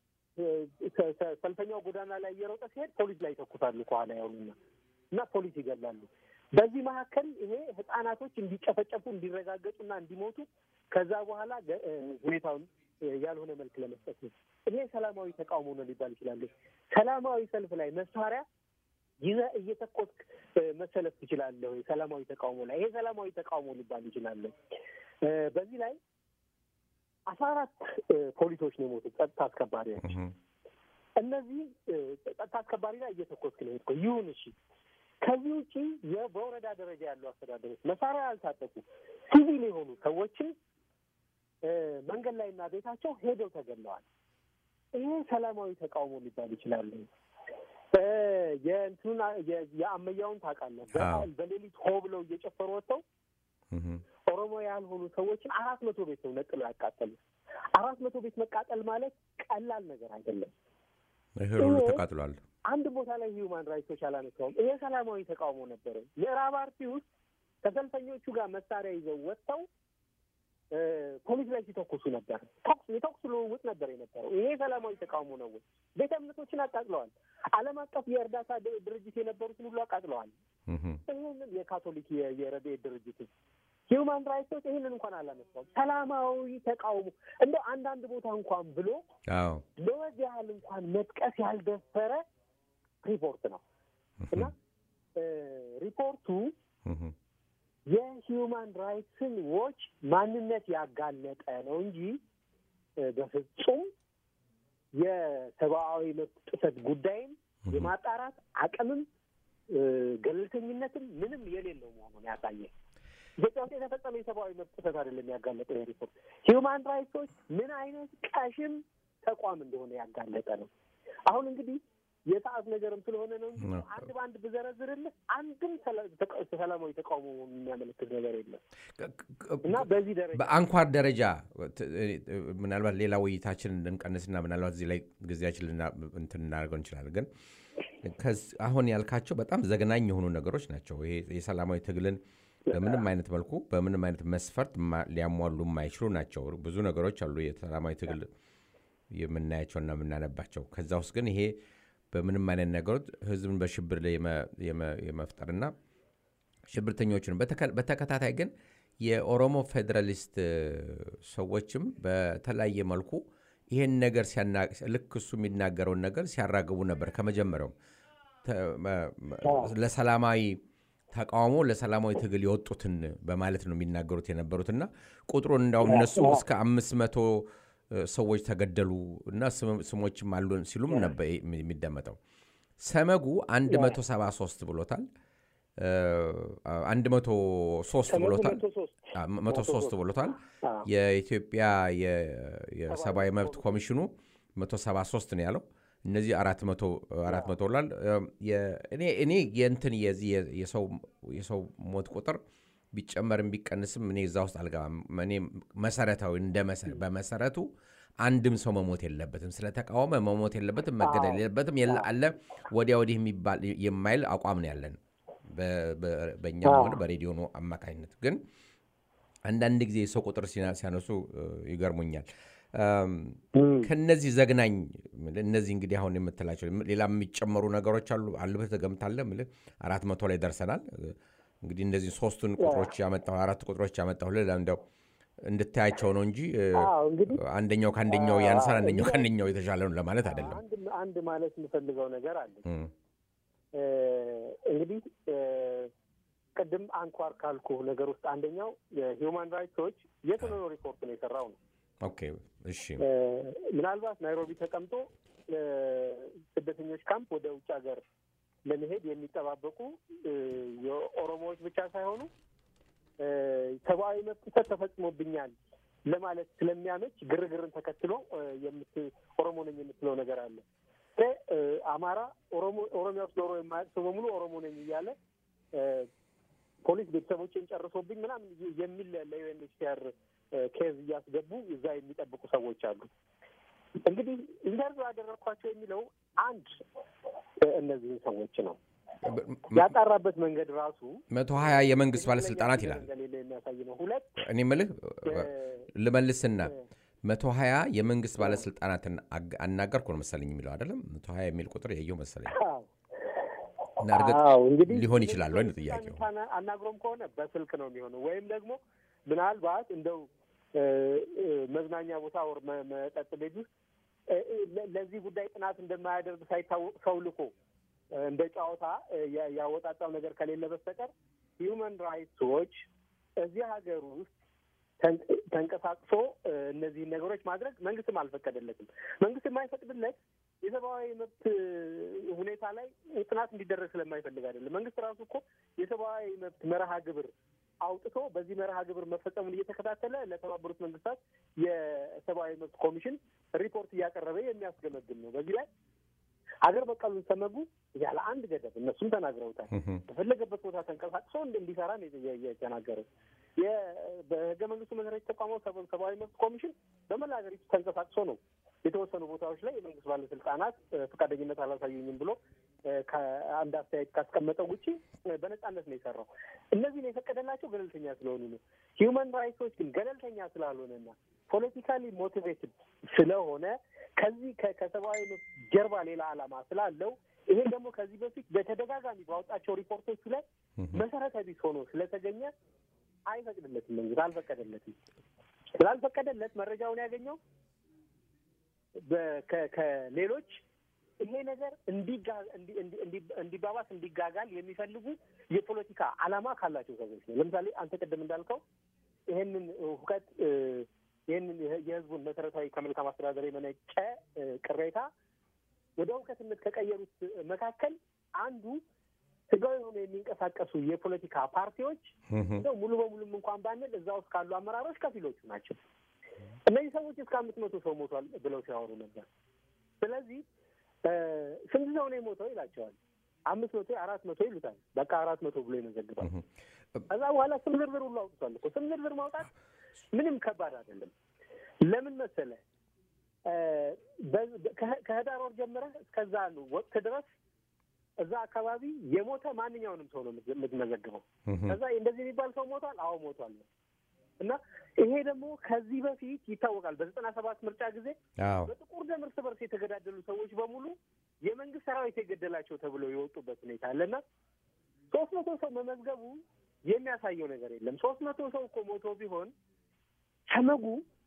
ሰልፈኛው ጎዳና ላይ እየሮጠ ሲሄድ ፖሊስ ላይ ይተኩሳሉ ከኋላ ያውሉና እና ፖሊስ ይገላሉ። በዚህ መካከል ይሄ ህፃናቶች እንዲጨፈጨፉ እንዲረጋገጡና እንዲሞቱ ከዛ በኋላ ሁኔታውን ያልሆነ መልክ ለመስጠት ነው። ይሄ ሰላማዊ ተቃውሞ ነው ሊባል ይችላል። ሰላማዊ ሰልፍ ላይ መሳሪያ ይዘህ እየተኮስክ መሰለፍ ትችላለህ ወይ? ሰላማዊ ተቃውሞ ላይ ይሄ ሰላማዊ ተቃውሞ ሊባል ይችላል። በዚህ ላይ 14 ፖሊሶች ነው የሞቱት፣ ጸጥታ አስከባሪዎች። እነዚህ ጸጥታ አስከባሪ ላይ እየተኮስክ ነው የሄድከው። ይሁን እሺ። ከዚህ ውጪ በወረዳ ደረጃ ያሉ አስተዳደሮች መሳሪያ ያልታጠቁ ሲቪል የሆኑ ሰዎችን መንገድ ላይና ቤታቸው ሄደው ተገለዋል። ይሄ ሰላማዊ ተቃውሞ ሊባል ይችላል። የእንትኑን የአመያውን ታውቃለህ? በሌሊት ሆ ብለው እየጨፈሩ ወጥተው ኦሮሞ ያልሆኑ ሰዎችን 400 ቤት ነው ነጥሎ ያቃጠሉ። 400 ቤት መቃጠል ማለት ቀላል ነገር አይደለም። ይሄ ሁሉ ተቃጥሏል። አንድ ቦታ ላይ ሂውማን ራይትስ አላነሳውም። ይሄ ሰላማዊ ተቃውሞ ነበረ። ምዕራብ አርሲ ውስጥ ከሰልፈኞቹ ጋር መሳሪያ ይዘው ወጥተው ፖሊስ ላይ ሲተኩሱ ነበር። የተኩስ ልውውጥ ነበር የነበረው። ይሄ ሰላማዊ ተቃውሞ ነው ወይ? ቤተ እምነቶችን አቃጥለዋል። ዓለም አቀፍ የእርዳታ ድርጅት የነበሩትን ሁሉ አቃጥለዋል። ይህንን የካቶሊክ የረድኤት ድርጅት ሂውማን ራይትስ ይህንን እንኳን አላነሳውም። ሰላማዊ ተቃውሞ እንደው አንዳንድ ቦታ እንኳን ብሎ ለወግ ያህል እንኳን መጥቀስ ያልደፈረ ሪፖርት ነው እና ሪፖርቱ የሂውማን ራይትስን ዎች ማንነት ያጋለጠ ነው እንጂ በፍጹም የሰብአዊ መብት ጥሰት ጉዳይም የማጣራት አቅምም ገለልተኝነትም ምንም የሌለው መሆኑን ያሳየ። ኢትዮጵያ ውስጥ የተፈጸመ የሰብአዊ መብት ጥሰት አይደለም ያጋለጠው ሪፖርት። ሂውማን ራይትስ ምን አይነት ቀሽም ተቋም እንደሆነ ያጋለጠ ነው። አሁን እንግዲህ የሰዓት ነገርም ስለሆነ ነው እንጂ አንድ በአንድ ብዘረዝርልህ አንድም ሰላማዊ ተቃውሞ የሚያመለክት ነገር የለም እና በዚህ ደረጃ በአንኳር ደረጃ ምናልባት ሌላ ውይይታችንን እንቀንስና ምናልባት እዚህ ላይ ጊዜያችን እንትን እናደርገው እንችላለን። ግን አሁን ያልካቸው በጣም ዘግናኝ የሆኑ ነገሮች ናቸው። ይሄ የሰላማዊ ትግልን በምንም አይነት መልኩ በምንም አይነት መስፈርት ሊያሟሉ የማይችሉ ናቸው። ብዙ ነገሮች አሉ የሰላማዊ ትግል የምናያቸውና የምናነባቸው። ከዛ ውስጥ ግን ይሄ በምንም አይነት ነገሮች ህዝብን በሽብር ላይ የመፍጠርና ሽብርተኞችን በተከታታይ ግን የኦሮሞ ፌዴራሊስት ሰዎችም በተለያየ መልኩ ይሄን ነገር ልክ እሱ የሚናገረውን ነገር ሲያራግቡ ነበር። ከመጀመሪያው ለሰላማዊ ተቃውሞ ለሰላማዊ ትግል የወጡትን በማለት ነው የሚናገሩት የነበሩትና ቁጥሩን እንዳውም እነሱ እስከ 500 ሰዎች ተገደሉ እና ስሞችም አሉ ሲሉም ነበር የሚደመጠው። ሰመጉ 173 ብሎታል። 103 ብሎታል። 103 ብሎታል። የኢትዮጵያ የሰብአዊ መብት ኮሚሽኑ 173 ነው ያለው። እነዚህ 400 ብሏል። እኔ የእንትን የሰው ሞት ቁጥር ቢጨመርም ቢቀንስም እኔ እዛ ውስጥ አልገባም። እኔ መሰረታዊ በመሰረቱ አንድም ሰው መሞት የለበትም፣ ስለተቃወመ መሞት የለበትም፣ መገደል የለበትም አለ ወዲያ ወዲህ የሚባል የማይል አቋም ነው ያለን በእኛም ሆነ በሬዲዮ ነው አማካኝነት። ግን አንዳንድ ጊዜ የሰው ቁጥር ሲያነሱ ይገርሙኛል። ከነዚህ ዘግናኝ እነዚህ እንግዲህ አሁን የምትላቸው ሌላ የሚጨመሩ ነገሮች አሉ ተገምታለህ 400 ላይ ደርሰናል። እንግዲህ እንደዚህ ሶስቱን ቁጥሮች ያመጣው አራት ቁጥሮች ያመጣው ለእንደው እንድታያቸው ነው እንጂ አንደኛው ከአንደኛው ያንሳል አንደኛው ከአንደኛው የተሻለ ነው ለማለት አይደለም። አንድ ማለት የምፈልገው ነገር አለ። እንግዲህ ቅድም አንኳር ካልኩ ነገር ውስጥ አንደኛው የሂውማን ራይትስ የትኖ ሪፖርት ነው የሰራው ነው። ኦኬ እሺ። ምናልባት ናይሮቢ ተቀምጦ ስደተኞች ካምፕ ወደ ውጭ ሀገር ለመሄድ የሚጠባበቁ የኦሮሞዎች ብቻ ሳይሆኑ ሰብአዊ መብት ጥሰት ተፈጽሞብኛል ለማለት ስለሚያመች ግርግርን ተከትሎ ኦሮሞ ነኝ የምትለው ነገር አለ። አማራ ኦሮሚያ ውስጥ ኖሮ የማያውቅ ሰው በሙሉ ኦሮሞ ነኝ እያለ ፖሊስ ቤተሰቦችን ጨርሶብኝ ምናምን የሚል ለዩኤንኤችሲአር ኬዝ እያስገቡ እዛ የሚጠብቁ ሰዎች አሉ። እንግዲህ ኢንተርቪው ያደረግኳቸው የሚለው አንድ እነዚህን ሰዎች ነው። ያጣራበት መንገድ ራሱ 120 የመንግስት ባለስልጣናት ይላል። የሚያሳይ ነው። ሁለት እኔ የምልህ ልመልስና 120 የመንግስት ባለስልጣናትን አናገርኩ ነው መሰለኝ የሚለው አይደለም። 120 የሚል ቁጥር ያየው መሰለኝ። እና እርግጥ ሊሆን ይችላል ወይ ነው ጥያቄው። አናግሮም ከሆነ በስልክ ነው የሚሆነው፣ ወይም ደግሞ ምናልባት እንደው መዝናኛ ቦታ ወር መጠጥ ቤት ውስጥ ለዚህ ጉዳይ ጥናት እንደማያደርግ ሳይታወቅ ሰው ልኮ እንደ ጨዋታ ያወጣጣው ነገር ከሌለ በስተቀር ሂውማን ራይትስ ዎች እዚህ ሀገር ውስጥ ተንቀሳቅሶ እነዚህን ነገሮች ማድረግ መንግስትም አልፈቀደለትም። መንግስት የማይፈቅድለት የሰብአዊ መብት ሁኔታ ላይ ጥናት እንዲደረግ ስለማይፈልግ አይደለም። መንግስት ራሱ እኮ የሰብአዊ መብት መርሃ ግብር አውጥቶ በዚህ መርሃ ግብር መፈጸሙን እየተከታተለ ለተባበሩት መንግስታት የሰብአዊ መብት ኮሚሽን ሪፖርት እያቀረበ የሚያስገመግም ነው። በዚህ ላይ ሀገር በቀሉን ሰመጉ ያለ አንድ ገደብ እነሱም ተናግረውታል። በፈለገበት ቦታ ተንቀሳቅሶ እንዲሰራ ነው የተናገረው። በህገ መንግስቱ መሰረት የተቋቋመው ሰብአዊ መብት ኮሚሽን በመላ ሀገሪቱ ተንቀሳቅሶ ነው የተወሰኑ ቦታዎች ላይ የመንግስት ባለስልጣናት ፈቃደኝነት አላሳዩኝም ብሎ ከአንድ አስተያየት ካስቀመጠው ውጪ በነጻነት ነው የሰራው። እነዚህን የፈቀደላቸው ገለልተኛ ስለሆኑ ነው። ሂውማን ራይትሶች ግን ገለልተኛ ስላልሆነና ፖለቲካሊ ሞቲቬትድ ስለሆነ ከዚህ ከሰብአዊ መብት ጀርባ ሌላ ዓላማ ስላለው ይሄ ደግሞ ከዚህ በፊት በተደጋጋሚ ባወጣቸው ሪፖርቶቹ ላይ መሰረተ ቢስ ሆኖ ስለተገኘ አይፈቅድለትም። መንግስት አልፈቀደለትም። ስላልፈቀደለት መረጃውን ያገኘው ከሌሎች ይሄ ነገር እንዲባባስ እንዲጋጋል የሚፈልጉ የፖለቲካ ዓላማ ካላቸው ሰዎች ነው። ለምሳሌ አንተ ቅድም እንዳልከው ይሄንን ሁከት ይህንን የህዝቡን መሰረታዊ ከመልካም አስተዳደር የመነጨ ቅሬታ ወደ ሁከትነት ከቀየሩት መካከል አንዱ ህጋዊ ሆኖ የሚንቀሳቀሱ የፖለቲካ ፓርቲዎች እንደው ሙሉ በሙሉም እንኳን ባንል እዛ ውስጥ ካሉ አመራሮች ከፊሎቹ ናቸው። እነዚህ ሰዎች እስከ 500 ሰው ሞቷል ብለው ሲያወሩ ነበር። ስለዚህ ስንት ሰው ነው የሞተው ይላቸዋል። 500 400 ይሉታል። በቃ 400 ብሎ ይመዘግባል። ከዛ በኋላ ስም ዝርዝር ሁሉ አውጥቷል እኮ። ስም ዝርዝር ማውጣት ምንም ከባድ አይደለም። ለምን መሰለህ? ከህዳር ወር ጀምረህ እስከዛ ወቅት ድረስ እዛ አካባቢ የሞተ ማንኛውንም ሰው ነው የምትመዘግበው። ከዛ እንደዚህ የሚባል ሰው ሞቷል፣ አዎ ሞቷል ነው። እና ይሄ ደግሞ ከዚህ በፊት ይታወቃል። በ97 ምርጫ ጊዜ በጥቁር ደም እርስ በርስ የተገዳደሉ ሰዎች በሙሉ የመንግስት ሰራዊት የገደላቸው ተብለው የወጡበት ሁኔታ አለና 300 ሰው መመዝገቡ የሚያሳየው ነገር የለም። 300 ሰው እኮ ሞቶ ቢሆን ሰመጉ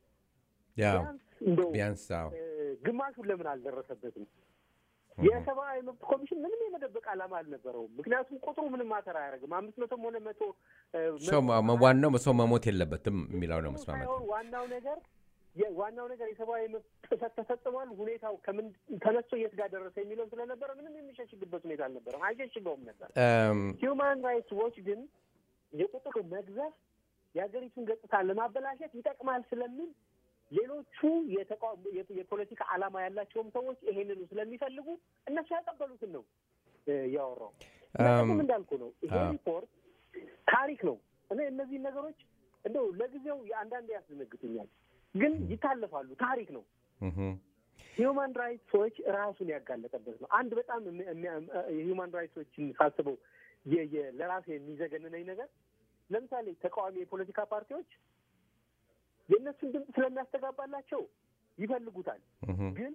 ቢያንስ ግማሹን ለምን አልደረሰበትም? የሰብአዊ መብት ኮሚሽን ምንም የመደበቅ ዓላማ አልነበረውም። ምክንያቱም ቁጥሩ ምንም ማተር አያደርግም። 500 ሆነ 100 ዋናው ሰው መሞት የለበትም የሚለው ነው መስማማት። ዋናው ነገር የሰብአዊ መብት ጥሰት ተፈጽሟል፣ ሁኔታው ከምን ተነስቶ የት ጋር ደረሰ የሚለው ስለነበረ ምንም የሚሸሽግበት ሁኔታ አልነበረም። አይሸሽገውም ነበር። ሂውማን ራይትስ ዎች ግን የቁጥሩ መግዘፍ የሀገሪቱን ገጽታ ለማበላሸት ይጠቅማል ስለሚል ሌሎቹ የፖለቲካ ዓላማ ያላቸውም ሰዎች ይሄንን ስለሚፈልጉ እነሱ ያቀበሉትን ነው ያወራው። ምንም እንዳልኩ ነው። ይሄ ሪፖርት ታሪክ ነው። እነዚህ ነገሮች እንደው ለጊዜው አንዳንዴ ያስደነግጡኛል፣ ግን ይታለፋሉ። ታሪክ ነው። ሂውማን ራይትስ ዎች ራሱን ያጋለጠበት ነው። አንድ በጣም የሂውማን ራይትሶችን ሳስበው ለራሴ የሚዘገንነኝ ነገር ለምሳሌ ተቃዋሚ የፖለቲካ ፓርቲዎች የእነሱን ድምፅ ስለሚያስተጋባላቸው ይፈልጉታል። ግን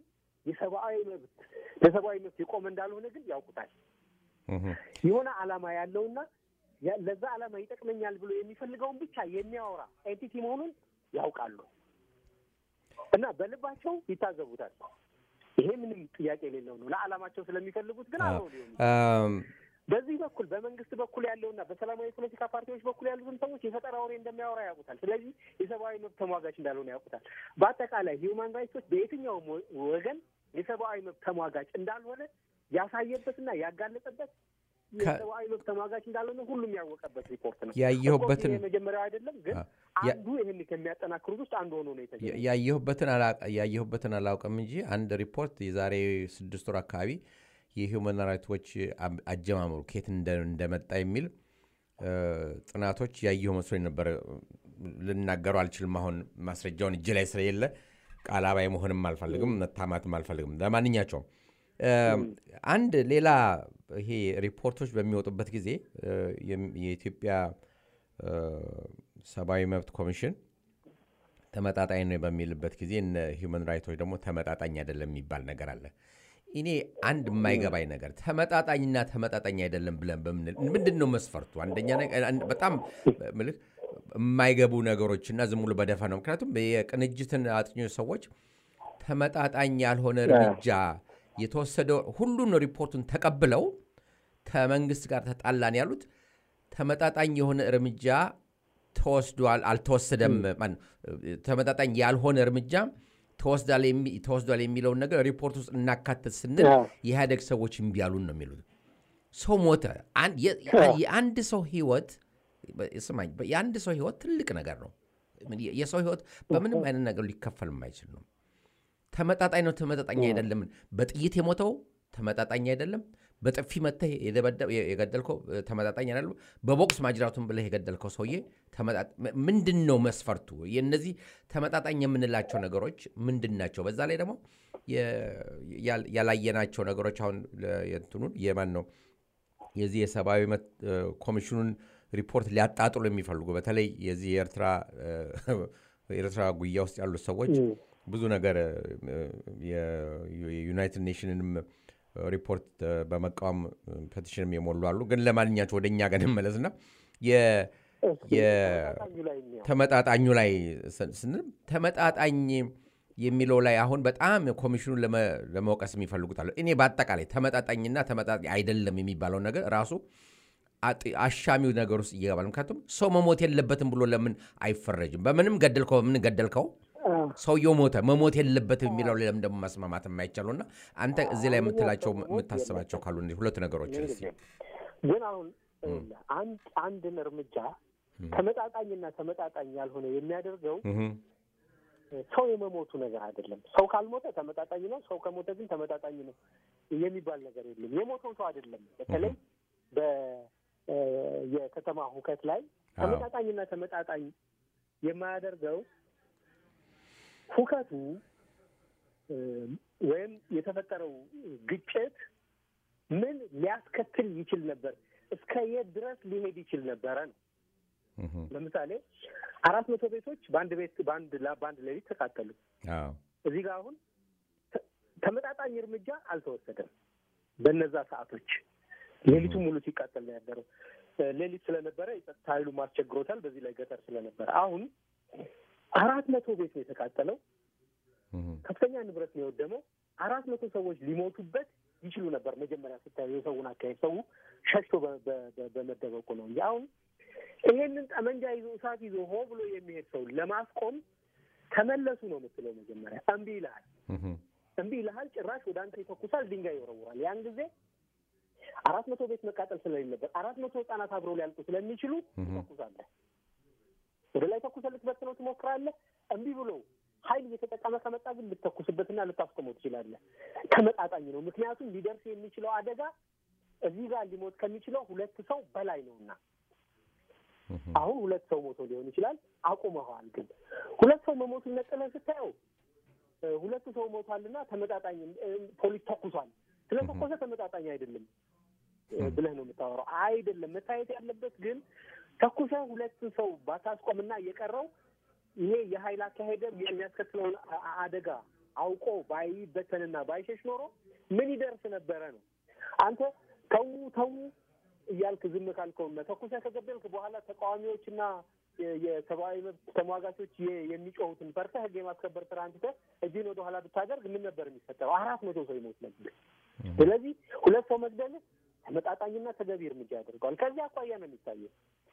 ለሰብአዊ መብት የቆመ እንዳልሆነ ግን ያውቁታል። የሆነ ዓላማ ያለውና ለዛ ዓላማ ይጠቅመኛል ብሎ የሚፈልገውን ብቻ የሚያወራ ኤንቲቲ መሆኑን ያውቃሉ እና በልባቸው ይታዘቡታል። ይሄ ምንም ጥያቄ የሌለው ነው። ለዓላማቸው ስለሚፈልጉት ግን አለው ሊሆን በዚህ በኩል በመንግስት በኩል ያለውና በሰላማዊ ፖለቲካ ፓርቲዎች በኩል ያሉትን ሰዎች የፈጠራ ወሬ እንደሚያወራ ያውቁታል። ስለዚህ የሰብአዊ መብት ተሟጋች እንዳልሆነ ያውቁታል። በአጠቃላይ ሂውማን ራይትስ በየትኛውም ወገን የሰብአዊ መብት ተሟጋች እንዳልሆነ ያሳየበትና ያጋለጠበት የሰብአዊ መብት ተሟጋች እንዳልሆነ ሁሉም ያወቀበት ሪፖርት ነው። ያየሁበትን የመጀመሪያው አይደለም፣ ግን አንዱ ይህን ከሚያጠናክሩት ውስጥ አንዱ ሆኖ ነው የተገኘው። ያየሁበትን አላውቅም እንጂ አንድ ሪፖርት የዛሬ 6 ወር አካባቢ የሂውማን ራይትስ ዎች አጀማመሩ ከየት እንደመጣ የሚል ጥናቶች ያየሁ መስሎኝ ነበር። ልናገረው አልችልም። አሁን ማስረጃውን እጅ ላይ ስለሌለ ቃላባይ መሆንም አልፈልግም፣ መታማትም አልፈልግም። ለማንኛቸውም አንድ ሌላ ይሄ ሪፖርቶች በሚወጡበት ጊዜ የኢትዮጵያ ሰብአዊ መብት ኮሚሽን ተመጣጣኝ ነው በሚልበት ጊዜ እነ ሂውመን ራይቶች ደግሞ ተመጣጣኝ አይደለም የሚባል ነገር አለ። እኔ አንድ የማይገባኝ ነገር ተመጣጣኝና ተመጣጣኝ አይደለም ብለን ምንድነው መስፈርቱ? አንደኛ በጣም ምልክ የማይገቡ ነገሮችና ዝም ብሎ በደፈናው ምክንያቱም የቅንጅትን አጥኚ ሰዎች ተመጣጣኝ ያልሆነ እርምጃ የተወሰደው ሁሉን ሪፖርቱን ተቀብለው ከመንግስት ጋር ተጣላን ያሉት ተመጣጣኝ የሆነ እርምጃ ተወስዷል አልተወሰደም ተመጣጣኝ ያልሆነ እርምጃ ተወስዷል የሚለውን ነገር ሪፖርት ውስጥ እናካተት ስንል የኢህአዴግ ሰዎች እምቢ ያሉን ነው የሚሉት። ሰው ሞተ። የአንድ ሰው ህይወት ስማኝ፣ የአንድ ሰው ህይወት ትልቅ ነገር ነው። የሰው ህይወት በምንም አይነት ነገር ሊከፈል የማይችል ነው። ተመጣጣኝ ነው ተመጣጣኝ አይደለም። በጥይት የሞተው ተመጣጣኝ አይደለም። በጥፊ መተህ የገደልከው ተመጣጣኝ አይደለም። በቦክስ ማጅራቱን ብለህ የገደልከው ሰውዬ ምንድነው መስፈርቱ? የነዚህ ተመጣጣኝ የምንላቸው ነገሮች ምንድናቸው? በዛ ላይ ደግሞ ያላየናቸው ነገሮች አሁን የእንትኑን የማን ነው የዚህ የሰብአዊ መብት ኮሚሽኑን ሪፖርት ሊያጣጥሉ የሚፈልጉ በተለይ የዚህ የኤርትራ ጉያ ውስጥ ያሉት ሰዎች ብዙ ነገር የዩናይትድ ኔሽንንም ሪፖርት በመቃወም ፔቲሽንም የሞሉ አሉ። ግን ለማንኛቸው ወደኛ ጋር እንመለስና ተመጣጣኙ ላይ ስንል ተመጣጣኝ የሚለው ላይ አሁን በጣም ኮሚሽኑን ለመወቀስ የሚፈልጉታል። እኔ በአጠቃላይ ተመጣጣኝና ተመጣጣኝ አይደለም የሚባለው ነገር ራሱ አሻሚው ነገር ውስጥ ይገባል። ምክንያቱም ሰው መሞት የለበትም ብሎ ለምን አይፈረጅም? በምንም ገደልከው ሰውየው መሞት የለበትም የሚለው ለምን ደግሞ መስማማት የማይቻለውና አንተ እዚህ ላይ የምታስባቸው ካሉ እንዴ ሁለት ነገሮች እስቲ ግን አሁን አንድን እርምጃ ተመጣጣኝና ተመጣጣኝ ያልሆነ የሚያደርገው ሰው የመሞቱ ነገር አይደለም። ሰው ካልሞተ ተመጣጣኝ ነው፣ ሰው ከሞተ ግን ተመጣጣኝ ነው የሚባል ነገር የለም። የሞተው ሰው አይደለም። በተለይ የከተማ ሁከት ላይ ተመጣጣኝና ተመጣጣኝ የማያደርገው ሁከቱ ወይም የተፈጠረው ግጭት ምን ሊያስከትል ይችል ነበር፣ እስከ የት ድረስ ሊሄድ ይችል ነበረ ነው። ለምሳሌ 400 ቤቶች በአንድ ሌሊት ተቃጠሉ። እዚህ ጋር አሁን ተመጣጣኝ እርምጃ አልተወሰደም። በነዛ ሰዓቶች ሌሊቱ ሙሉ ሲቃጠል ነው ያደረው። ሌሊት ስለነበረ የጸጥታ ኃይሉ ማስቸግሮታል። በዚህ ላይ ገጠር ስለነበረ አሁን 400 ቤት ነው የተቃጠለው። ከፍተኛ ንብረት ነው የወደመው። 400 ሰዎች ሊሞቱበት ይችሉ ነበር። መጀመሪያ ስታዩ የሰውን አካሄድ ሰው ሸሽቶ በመደበቁ ነው እንጂ አሁን ይሄንን ጠመንጃ ይዞ እሳት ይዞ ሆ ብሎ የሚሄድ ሰው ለማስቆም ተመለሱ ነው የምትለው። መጀመሪያ እምቢ ይልሃል። ጭራሽ ወደ አንተ ይተኩሳል፣ ድንጋይ ይወረውራል። ያን ጊዜ 400 ቤት መቃጠል ስለሌለበት 400 ህጻናት አብረው ሊያልቁ ስለሚችሉ ትተኩሳለህ። ወደ ላይ ተኩሰህ ልትበትነው ትሞክራለህ። እምቢ ብሎ ኃይል እየተጠቀመ ከመጣ ግን ልትተኩስበትና ልታስቆመው ትችላለህ። ተመጣጣኝ ነው። ምክንያቱም ሊደርስ የሚችለው አደጋ እዚህ ጋር ሊሞት ከሚችለው 2 ሰው በላይ ነውና አሁን 2 ሰው ሞቶ ሊሆን ይችላል፣ አቁመዋል። ግን 2 ሰው መሞቱን ነጥለህ ስታየው 2 ሰው ሞቷልና ተመጣጣኝ ፖሊስ ተኩሷል ስለተኮሰ ተመጣጣኝ አይደለም ብለህ ነው የምታወራው። አይደለም። መታየት ያለበት ግን ተኩሰህ 2 ሰው ባታስቆምና የቀረው ይሄ የኃይል አካሄድ የሚያስከትለውን አደጋ አውቆ ባይበተንና ባይሸሽ ኖሮ ምን ይደርስ ነበረ ነው። አንተ ተው እያልክ ዝም ካልከውና ተኩሰህ ከገደልክ በኋላ ተቃዋሚዎችና የሰብአዊ መብት ተሟጋቾች የሚጮሁትን ፈርተህ ህግ የማስከበር ስራ አንስተህ እጅን ወደ ኋላ ብታደርግ ምን ነበር የሚፈጠረው? 400 ሰው ይሞት ነበር። ስለዚህ 2 ሰው መግደል ተመጣጣኝና ተገቢ እርምጃ ያደርገዋል። ከዚህ አኳያ ነው የሚታየው።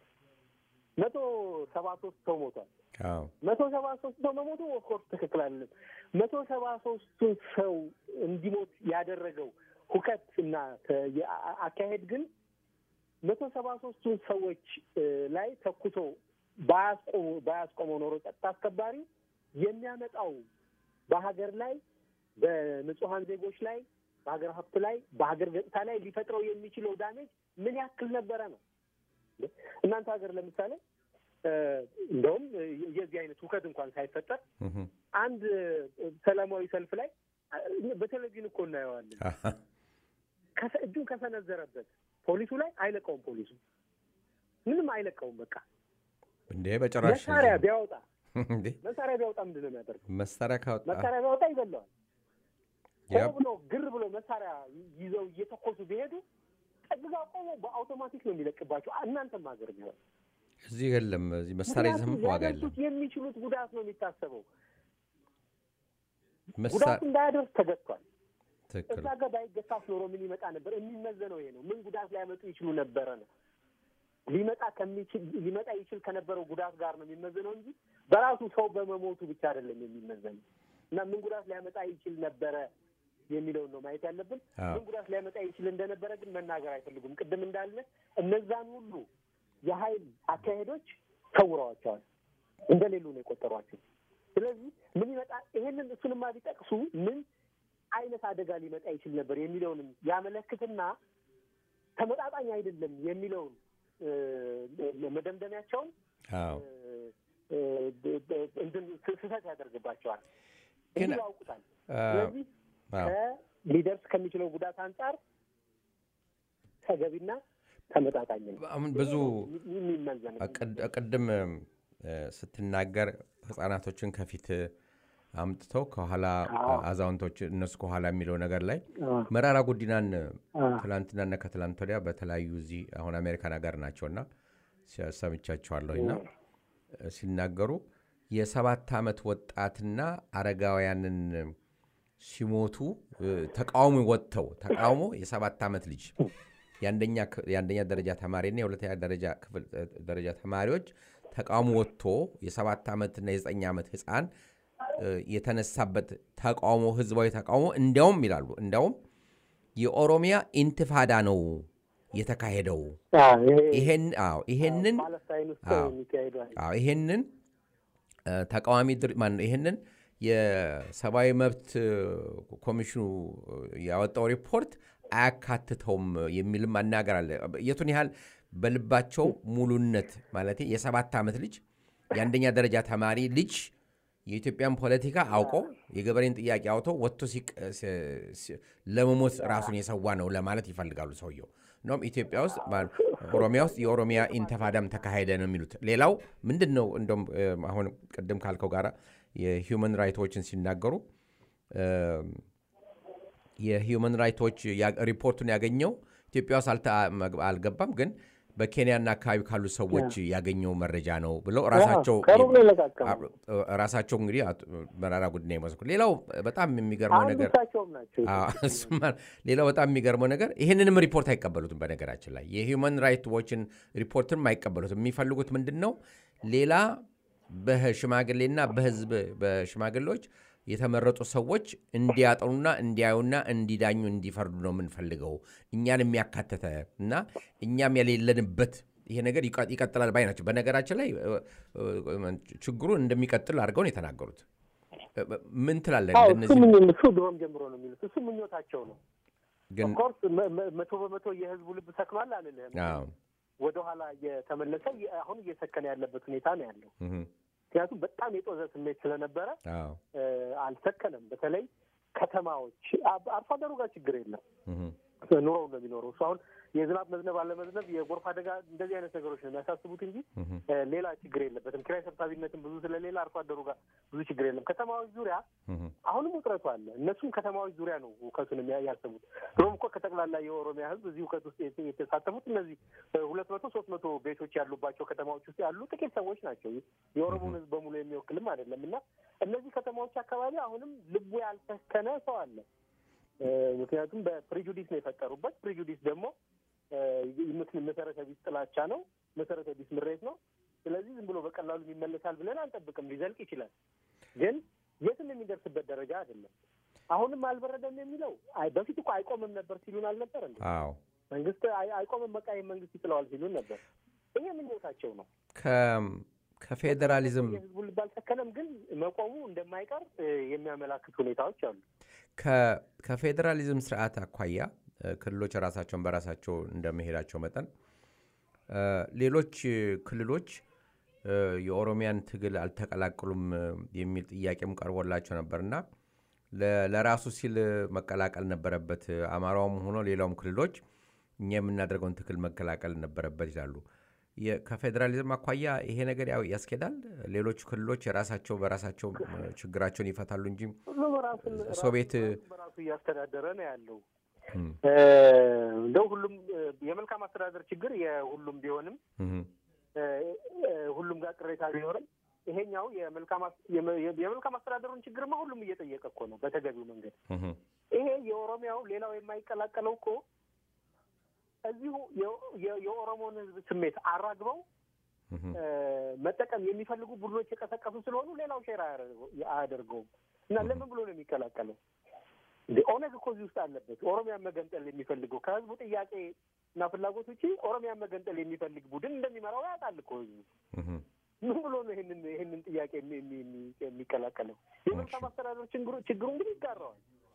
173 ሰው ሞቷል። 173 ሰው መሞቱ ኦፍኮርስ ትክክል አይደለም። 173 ሰው እንዲሞት ያደረገው ሁከት እና አካሄድ ግን 173 ሰዎች ላይ ተኩሶ ባያስቆመው ኖሮ ጸጥታ አስከባሪ የሚያመጣው በሀገር ላይ በንጹሃን ዜጎች ላይ በሀገር ሀብት ላይ በሀገር ገጽታ ላይ ሊፈጥረው የሚችለው ዳሜጅ ምን ያክል ነበረ ነው። እናንተ ሀገር ለምሳሌ እንደውም የዚህ አይነት ሁከት እንኳን ሳይፈጠር አንድ ሰላማዊ ሰልፍ ላይ በቴሌቪዥን እኮ እናየዋለን። እጁን ከሰነዘረበት ፖሊሱ ላይ አይለቀውም። ፖሊሱ ምንም አይለቀውም። በቃ እንዴ በጭራሽ መሳሪያ ቢያወጣ ምንድን ነው የሚያደርገው? መሳሪያ ቢያወጣ ይገለዋል። ብሎ ግር ብሎ መሳሪያ ይዘው እየተኮሱ ቢሄዱ ጠግዛ ቆሞ በአውቶማቲክ ነው የሚለቅባቸው። እናንተም ሀገር ቢሆን እዚህ የለም። እዚህ መሳሪያ ይዘም ዋጋ የለም። የሚችሉት ጉዳት ነው የሚታሰበው። ጉዳት እንዳያደርስ ተገጥቷል። እዛ ጋር ባይገታስ ኖሮ ምን ይመጣ ነበር? የሚመዘነው ይሄ ነው። ምን ጉዳት ሊያመጡ ይችሉ ነበረ ነው። ሊመጣ ይችል ከነበረው ጉዳት ጋር ነው የሚመዘነው እንጂ በራሱ ሰው በመሞቱ ብቻ አይደለም የሚመዘነው። እና ምን ጉዳት ሊያመጣ ይችል ነበረ የሚለውን ነው ማየት ያለብን። ምን ጉዳት ሊያመጣ ይችል እንደነበረ ግን መናገር አይፈልጉም። ቅድም እንዳለ እነዛን ሁሉ የኃይል አካሄዶች ተውረዋቸዋል፣ እንደሌሉ ነው የቆጠሯቸው። ስለዚህ ምን ይመጣ ይሄንን እሱንማ ቢጠቅሱ ምን አይነት አደጋ ሊመጣ ይችል ነበር የሚለውንም ያመለክትና ተመጣጣኝ አይደለም የሚለውን መደምደሚያቸውን ስህተት ያደርግባቸዋል። ግን ያውቁታል። ስለዚህ ሊደርስ ከሚችለው ጉዳት አንጻር ተገቢና ተመጣጣኝ ነው። አሁን ብዙ ቅድም ስትናገር ህጻናቶችን ከፊት አምጥተው ከኋላ አዛውንቶች እነሱ ከኋላ የሚለው ነገር ላይ መራራ ጉዲናን ትላንትናና ከትላንት ወዲያ በተለያዩ እዚህ አሁን አሜሪካን ሀገር ናቸውና ሰምቻቸዋለሁና ሲናገሩ የ7 ዓመት ወጣትና አረጋውያንን ሲሞቱ ተቃውሞ ወጥተው ተቃውሞ የ7 ዓመት ልጅ የአንደኛ ደረጃ ተማሪና የሁለተኛ ደረጃ ተማሪዎች ተቃውሞ ወጥቶ የ7 ዓመትና የ9 ዓመት ህፃን የተነሳበት ተቃውሞ ህዝባዊ ተቃውሞ እንዲያውም ይላሉ የኦሮሚያ ኢንቲፋዳ ነው የተካሄደው። ይሄንን ተቃዋሚ ይሄንን የሰብአዊ መብት ኮሚሽኑ ያወጣው ሪፖርት አያካትተውም የሚልም አናገር አለ። የቱን ያህል በልባቸው ሙሉነት ማለት የ7 ዓመት ልጅ የአንደኛ ደረጃ ተማሪ ልጅ የኢትዮጵያን ፖለቲካ አውቆ የገበሬን ጥያቄ አውጥቶ ወጥቶ ለመሞት ራሱን የሰዋ ነው ለማለት ይፈልጋሉ ሰውየው። እንደውም ኢትዮጵያ ውስጥ ኦሮሚያ ውስጥ የኦሮሚያ ኢንተፋዳም ተካሄደ ነው የሚሉት። ሌላው ምንድነው እንደውም አሁን ቅድም ካልከው ጋራ የሂውመን ራይቶችን ሲናገሩ የሂውመን ራይቶች ሪፖርቱን ያገኘው ኢትዮጵያ ውስጥ አልገባም ግን በኬንያና አካባቢ ካሉ ሰዎች ያገኘው መረጃ ነው ብለው ራሳቸው እንግዲህ መራራ ጉዲና ይመስሉ። ሌላው በጣም የሚገርመው ነገር ይሄንንም ሪፖርት አይቀበሉትም። በነገራችን ላይ የሂውመን ራይት ዎችን ሪፖርትንም አይቀበሉትም። የሚፈልጉት ምንድነው ሌላ በሽማግሌና በህዝብ በሽማግሌዎች የተመረጡ ሰዎች እንዲያጠኑና እንዲያዩና እንዲዳኙ እንዲፈርዱ ነው የምንፈልገው እኛን የሚያካተተ እና እኛም የሌለንበት ይሄ ነገር ይቀጥላል ባይ ናቸው። በነገራችን ላይ ችግሩ እንደሚቀጥል አድርገው ነው የተናገሩት። ምን ትላለህ? እሱ ድሮም ጀምሮ ነው የሚሉት። እሱ ምኞታቸው ነው። ግን ኦፍኮርስ 100% የህዝቡ ልብ ሰክኗል አልልህም። ወደኋላ እየተመለሰ አሁን እየሰከነ ያለበት ሁኔታ ነው ያለው። ምክንያቱም በጣም የጦዘ ስሜት ስለነበረ አልሰከነም። በተለይ ከተማዎች አርሶ አደሩ ጋር ችግር የለም፣ ኑሮው ነው የሚኖረው። እሱ አሁን የዝናብ መዝነብ አለመዝነብ የጎርፍ አደጋ እንደዚህ አይነት ነገሮች ነው የሚያሳስቡት እንጂ ሌላ ችግር የለበትም። ኪራይ ሰብሳቢነትም ብዙ ስለሌላ አርሶ አደሩ ጋር ብዙ ችግር የለም። ከተማዎች ዙሪያ አሁንም ውጥረቱ አለ። እነሱም ከተማዎች ዙሪያ ነው ውከቱን ያሰቡት። ድሮም እኮ ከጠቅላላ የኦሮሚያ ህዝብ እዚህ ውከት ውስጥ የተሳተፉት እነዚህ 200-300 ቤቶች ያሉባቸው ከተማዎች ውስጥ ያሉ ጥቂት ሰዎች ናቸው። የኦሮሞን ህዝብ በሙሉ የሚወክልም አይደለም እና እነዚህ ከተማዎች አካባቢ አሁንም ልቡ ያልሰከነ ሰው አለ። ምክንያቱም በፕሪጁዲስ ነው የፈጠሩበት። ፕሪጁዲስ ደግሞ መሰረተ ቢስ ጥላቻ ነው፣ መሰረተ ቢስ ምሬት ነው። ስለዚህ ዝም ብሎ በቀላሉ ይመለሳል ብለን አንጠብቅም። ሊዘልቅ ይችላል፣ ግን የትም የሚደርስበት ደረጃ አይደለም። አሁንም አልበረደም የሚለው በፊት እኮ አይቆምም ነበር ሲሉን አልነበር እንዴ? አዎ መንግስት አይቆምም በቃ መንግስት ይጥለዋል ሲሉን ነበር። ይሄ ምኞታቸው ነው። ከፌዴራሊዝም የህዝቡ ልብ አልሰከነም፣ ግን መቆሙ እንደማይቀር የሚያመላክቱ ሁኔታዎች አሉ። ከፌዴራሊዝም ስርዓት አኳያ ክልሎች ራሳቸውን በራሳቸው እንደመሄዳቸው መጠን ሌሎች ክልሎች የኦሮሚያን ትግል አልተቀላቀሉም የሚል ጥያቄም ቀርቦላቸው ነበርና ለራሱ ሲል መቀላቀል ነበረበት አማራውም ሆኖ ሌላውም ክልሎች እኛ የምናደርገውን ትክክል መቀላቀል ነበረበት ይላሉ። ከፌደራሊዝም አኳያ ይሄ ነገር ያስኬዳል? ሌሎቹ ክልሎች በራሳቸው ችግራቸውን ይፈታሉ እንጂ ሶቪየት በራሱ እያስተዳደረ ነው ያለው። እንደው ሁሉም የመልካም አስተዳደር ችግር የሁሉም ቢሆንም ሁሉም ጋር ቅሬታ ቢኖርም ይሄኛው የመልካም አስተዳደሩን ችግርማ ሁሉም እየጠየቀ እኮ ነው በተገቢው መንገድ። ይሄ የኦሮሚያው ሌላው የማይቀላቀለው እኮ እዚሁ የኦሮሞን ሕዝብ ስሜት አራግበው መጠቀም የሚፈልጉ ቡድኖች የቀሰቀሱ ስለሆኑ ሌላው ሼር አያደርገውም እና ለምን ብሎ ነው የሚቀላቀለው? ኦነግ እኮ እዚህ ውስጥ አለበት። ኦሮሚያን መገንጠል የሚፈልገው ከህዝቡ ጥያቄ እና ፍላጎት ውጪ ኦሮሚያን መገንጠል የሚፈልግ ቡድን እንደሚመራው ያውቃል እኮ ህዝቡ። ምን ብሎ ነው ይሄንን ጥያቄ የሚቀላቀለው? የመልካም አስተዳደር ችግሩ እንግዲህ ይጋራዋል።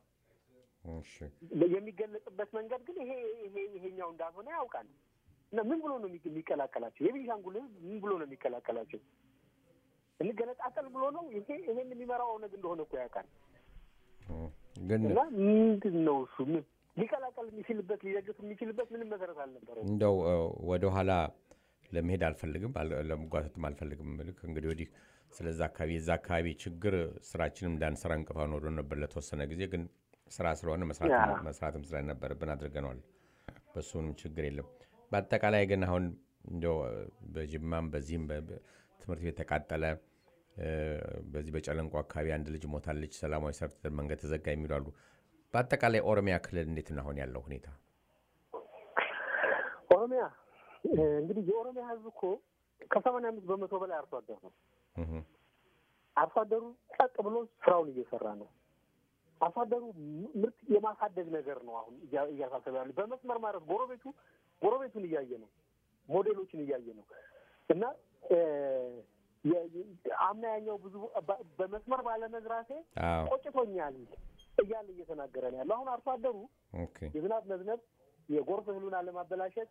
የሚገለጽበት መንገድ ግን ይሄኛው እንዳልሆነ ያውቃል እና ምን ብሎ ነው የሚቀላቀላቸው? የቤኒሻንጉል ህዝብ ምን ብሎ ነው የሚቀላቀላቸው? እንገነጣጠል ብሎ ነው? ይሄን የሚመራው ኦነግ እንደሆነ እኮ ያውቃል። ግን እና ምንድን ነው እሱ ሊቀላቀል የሚችልበት ሊደግፍ የሚችልበት ምንም መሰረት አልነበረውም። እንደው ወደኋላ ለመሄድ አልፈልግም፣ ለመጓተትም አልፈልግም። እንግዲህ ወዲህ ስለዛ አካባቢ ችግር ስራችንም እንዳንሰራ እንቅፋት ሆኖ ነበር ለተወሰነ ጊዜ። ግን ስራ ስለሆነ መስራትም ስለነበረብን አድርገነዋል። በሱንም ችግር የለም። በአጠቃላይ ግን አሁን እንደው በጅማም በዚህም ትምህርት ቤት ተቃጠለ፣ በዚህ በጨለንቆ አካባቢ አንድ ልጅ ሞታለች፣ ሰላማዊ ሰልፍ መንገድ ተዘጋ የሚሉ አሉ። በአጠቃላይ ኦሮሚያ ክልል እንዴት ነው አሁን ያለው ሁኔታ? ኦሮሚያ እንግዲህ የኦሮሚያ ህዝብ እኮ ከ85% በላይ አርሶ አደር ነው። አርሶ አደሩ ጸጥ ብሎ ስራውን እየሰራ ነው። አርሶ አደሩ ምርት የማሳደግ ነገር ነው አሁን እያሳሰበ ያለው። በመስመር ማለት ጎረቤቱን እያየ ነው፣ ሞዴሎችን እያየ ነው እና አምና ያኛው ብዙ በመስመር ባለመዝራቴ ቆጭቶኛል እያለ እየተናገረ ነው ያለው። አሁን አርሶ አደሩ የዝናብ መዝነብ የጎርፍ እህሉን አለማበላሸት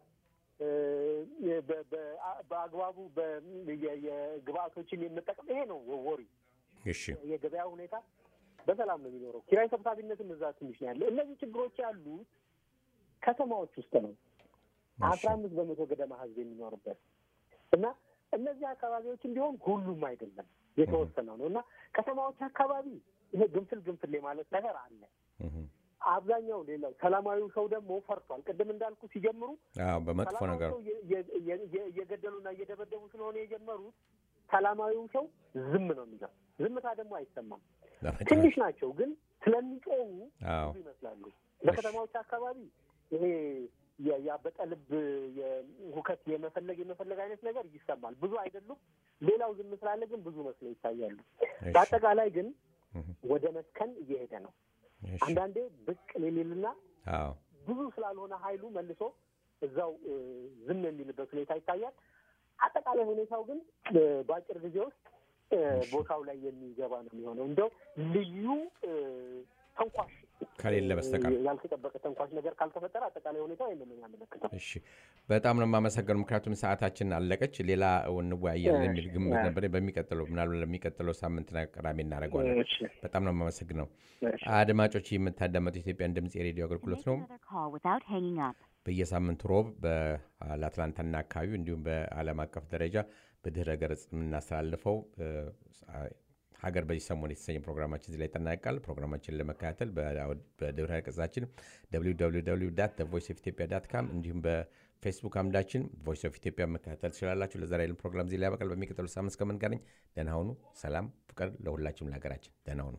በአግባቡ የግብአቶችን የመጠቀም ይሄ ነው ወሪ። የገበያ ሁኔታ በሰላም ነው የሚኖረው። ኪራይ ሰብሳቢነትም እዛ ትንሽ ነው ያለው። እነዚህ ችግሮች ያሉት ከተማዎች ውስጥ ነው። 15% ገደማ ህዝብ የሚኖርበት እና እነዚህ አካባቢዎች እንዲሆን ሁሉም አይደለም የተወሰነው ነው እና ከተማዎች አካባቢ ይሄ ግንፍል ማለት ነገር አለ። አብዛኛው ሌላው ሰላማዊው ሰው ደግሞ ፈርቷል። ቅድም እንዳልኩ ሲጀምሩ በመጥፎ ነገር እየገደሉና እየደበደቡ ስለሆነ የጀመሩት ሰላማዊው ሰው ዝም ነው የሚለው። ዝምታ ደግሞ አይሰማም። ትንሽ ናቸው ግን ስለሚጮሁ ብዙ ይመስላሉ። በከተማዎች አካባቢ ይሄ ያበጠ ልብ ሁከት የመፈለግ አይነት ነገር ይሰማል። ብዙ አይደሉም። ሌላው ዝም ስላለ ግን ብዙ መስለው ይታያሉ። በአጠቃላይ ግን ወደ መስከን እየሄደ ነው። አንዳንዴ ብቅ ሊልና ብዙ ስላልሆነ ኃይሉ መልሶ እዛው ዝም የሚልበት ሁኔታ ይታያል። አጠቃላይ ሁኔታው ግን በአጭር ጊዜ ውስጥ ቦታው ላይ የሚገባ ነው የሚሆነው። እንደው ልዩ ተንኳሽ ከሌለ በስተቀር ያልተጠበቀ ተንኳሽ ነገር ካልተፈጠረ አጠቃላይ ሁኔታው ይሄንን ያመለክታል። እሺ፣ በጣም ነው የማመሰግነው። ምክንያቱም ሰዓታችን አለቀች። ሌላ እንወያያለን የሚል ግምት ነበር። ምናልባት ለሚቀጥለው ሳምንትና ቅዳሜ እናደርገዋለን። በጣም ነው የማመሰግነው። አድማጮች፣ የምታዳመጡት የኢትዮጵያን ድምጽ የሬዲዮ አገልግሎት ነው። በየሳምንቱ ሮብ በአትላንታና አካባቢው እንዲሁም በዓለም አቀፍ ደረጃ በድህረ ገጽ የምናስተላልፈው ሀገር በዚህ ሰሞን የተሰኘ ፕሮግራማችን እዚህ ላይ ይጠናቀቃል። ፕሮግራማችንን ለመከታተል በድህረ ገጻችን www.voiceofethiopia.com እንዲሁም በፌስቡክ አምዳችን ቮይስ ኦፍ ኢትዮጵያ መከታተል ትችላላችሁ። ለዛሬ ያለን ፕሮግራም እዚህ ላይ ያበቃል። በሚቀጥለው ሳምንት እስከምንገናኝ ደህና ሁኑ። ሰላም፣ ፍቅር ለሁላችንም ለሀገራችን። ደህና ሁኑ።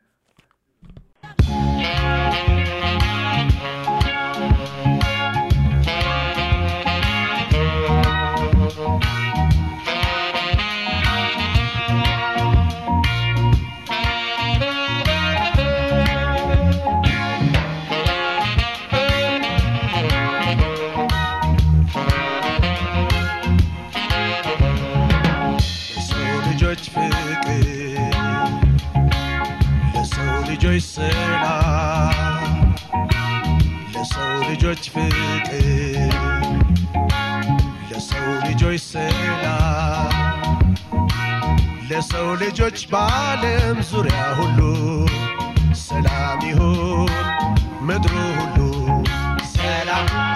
ለሰው ልጆች ፍቅር ለሰው ልጆች ሰላም ለሰው ልጆች በዓለም ዙሪያ ሁሉ ሰላም ይሁን ምድሩ ሁሉ ሰላም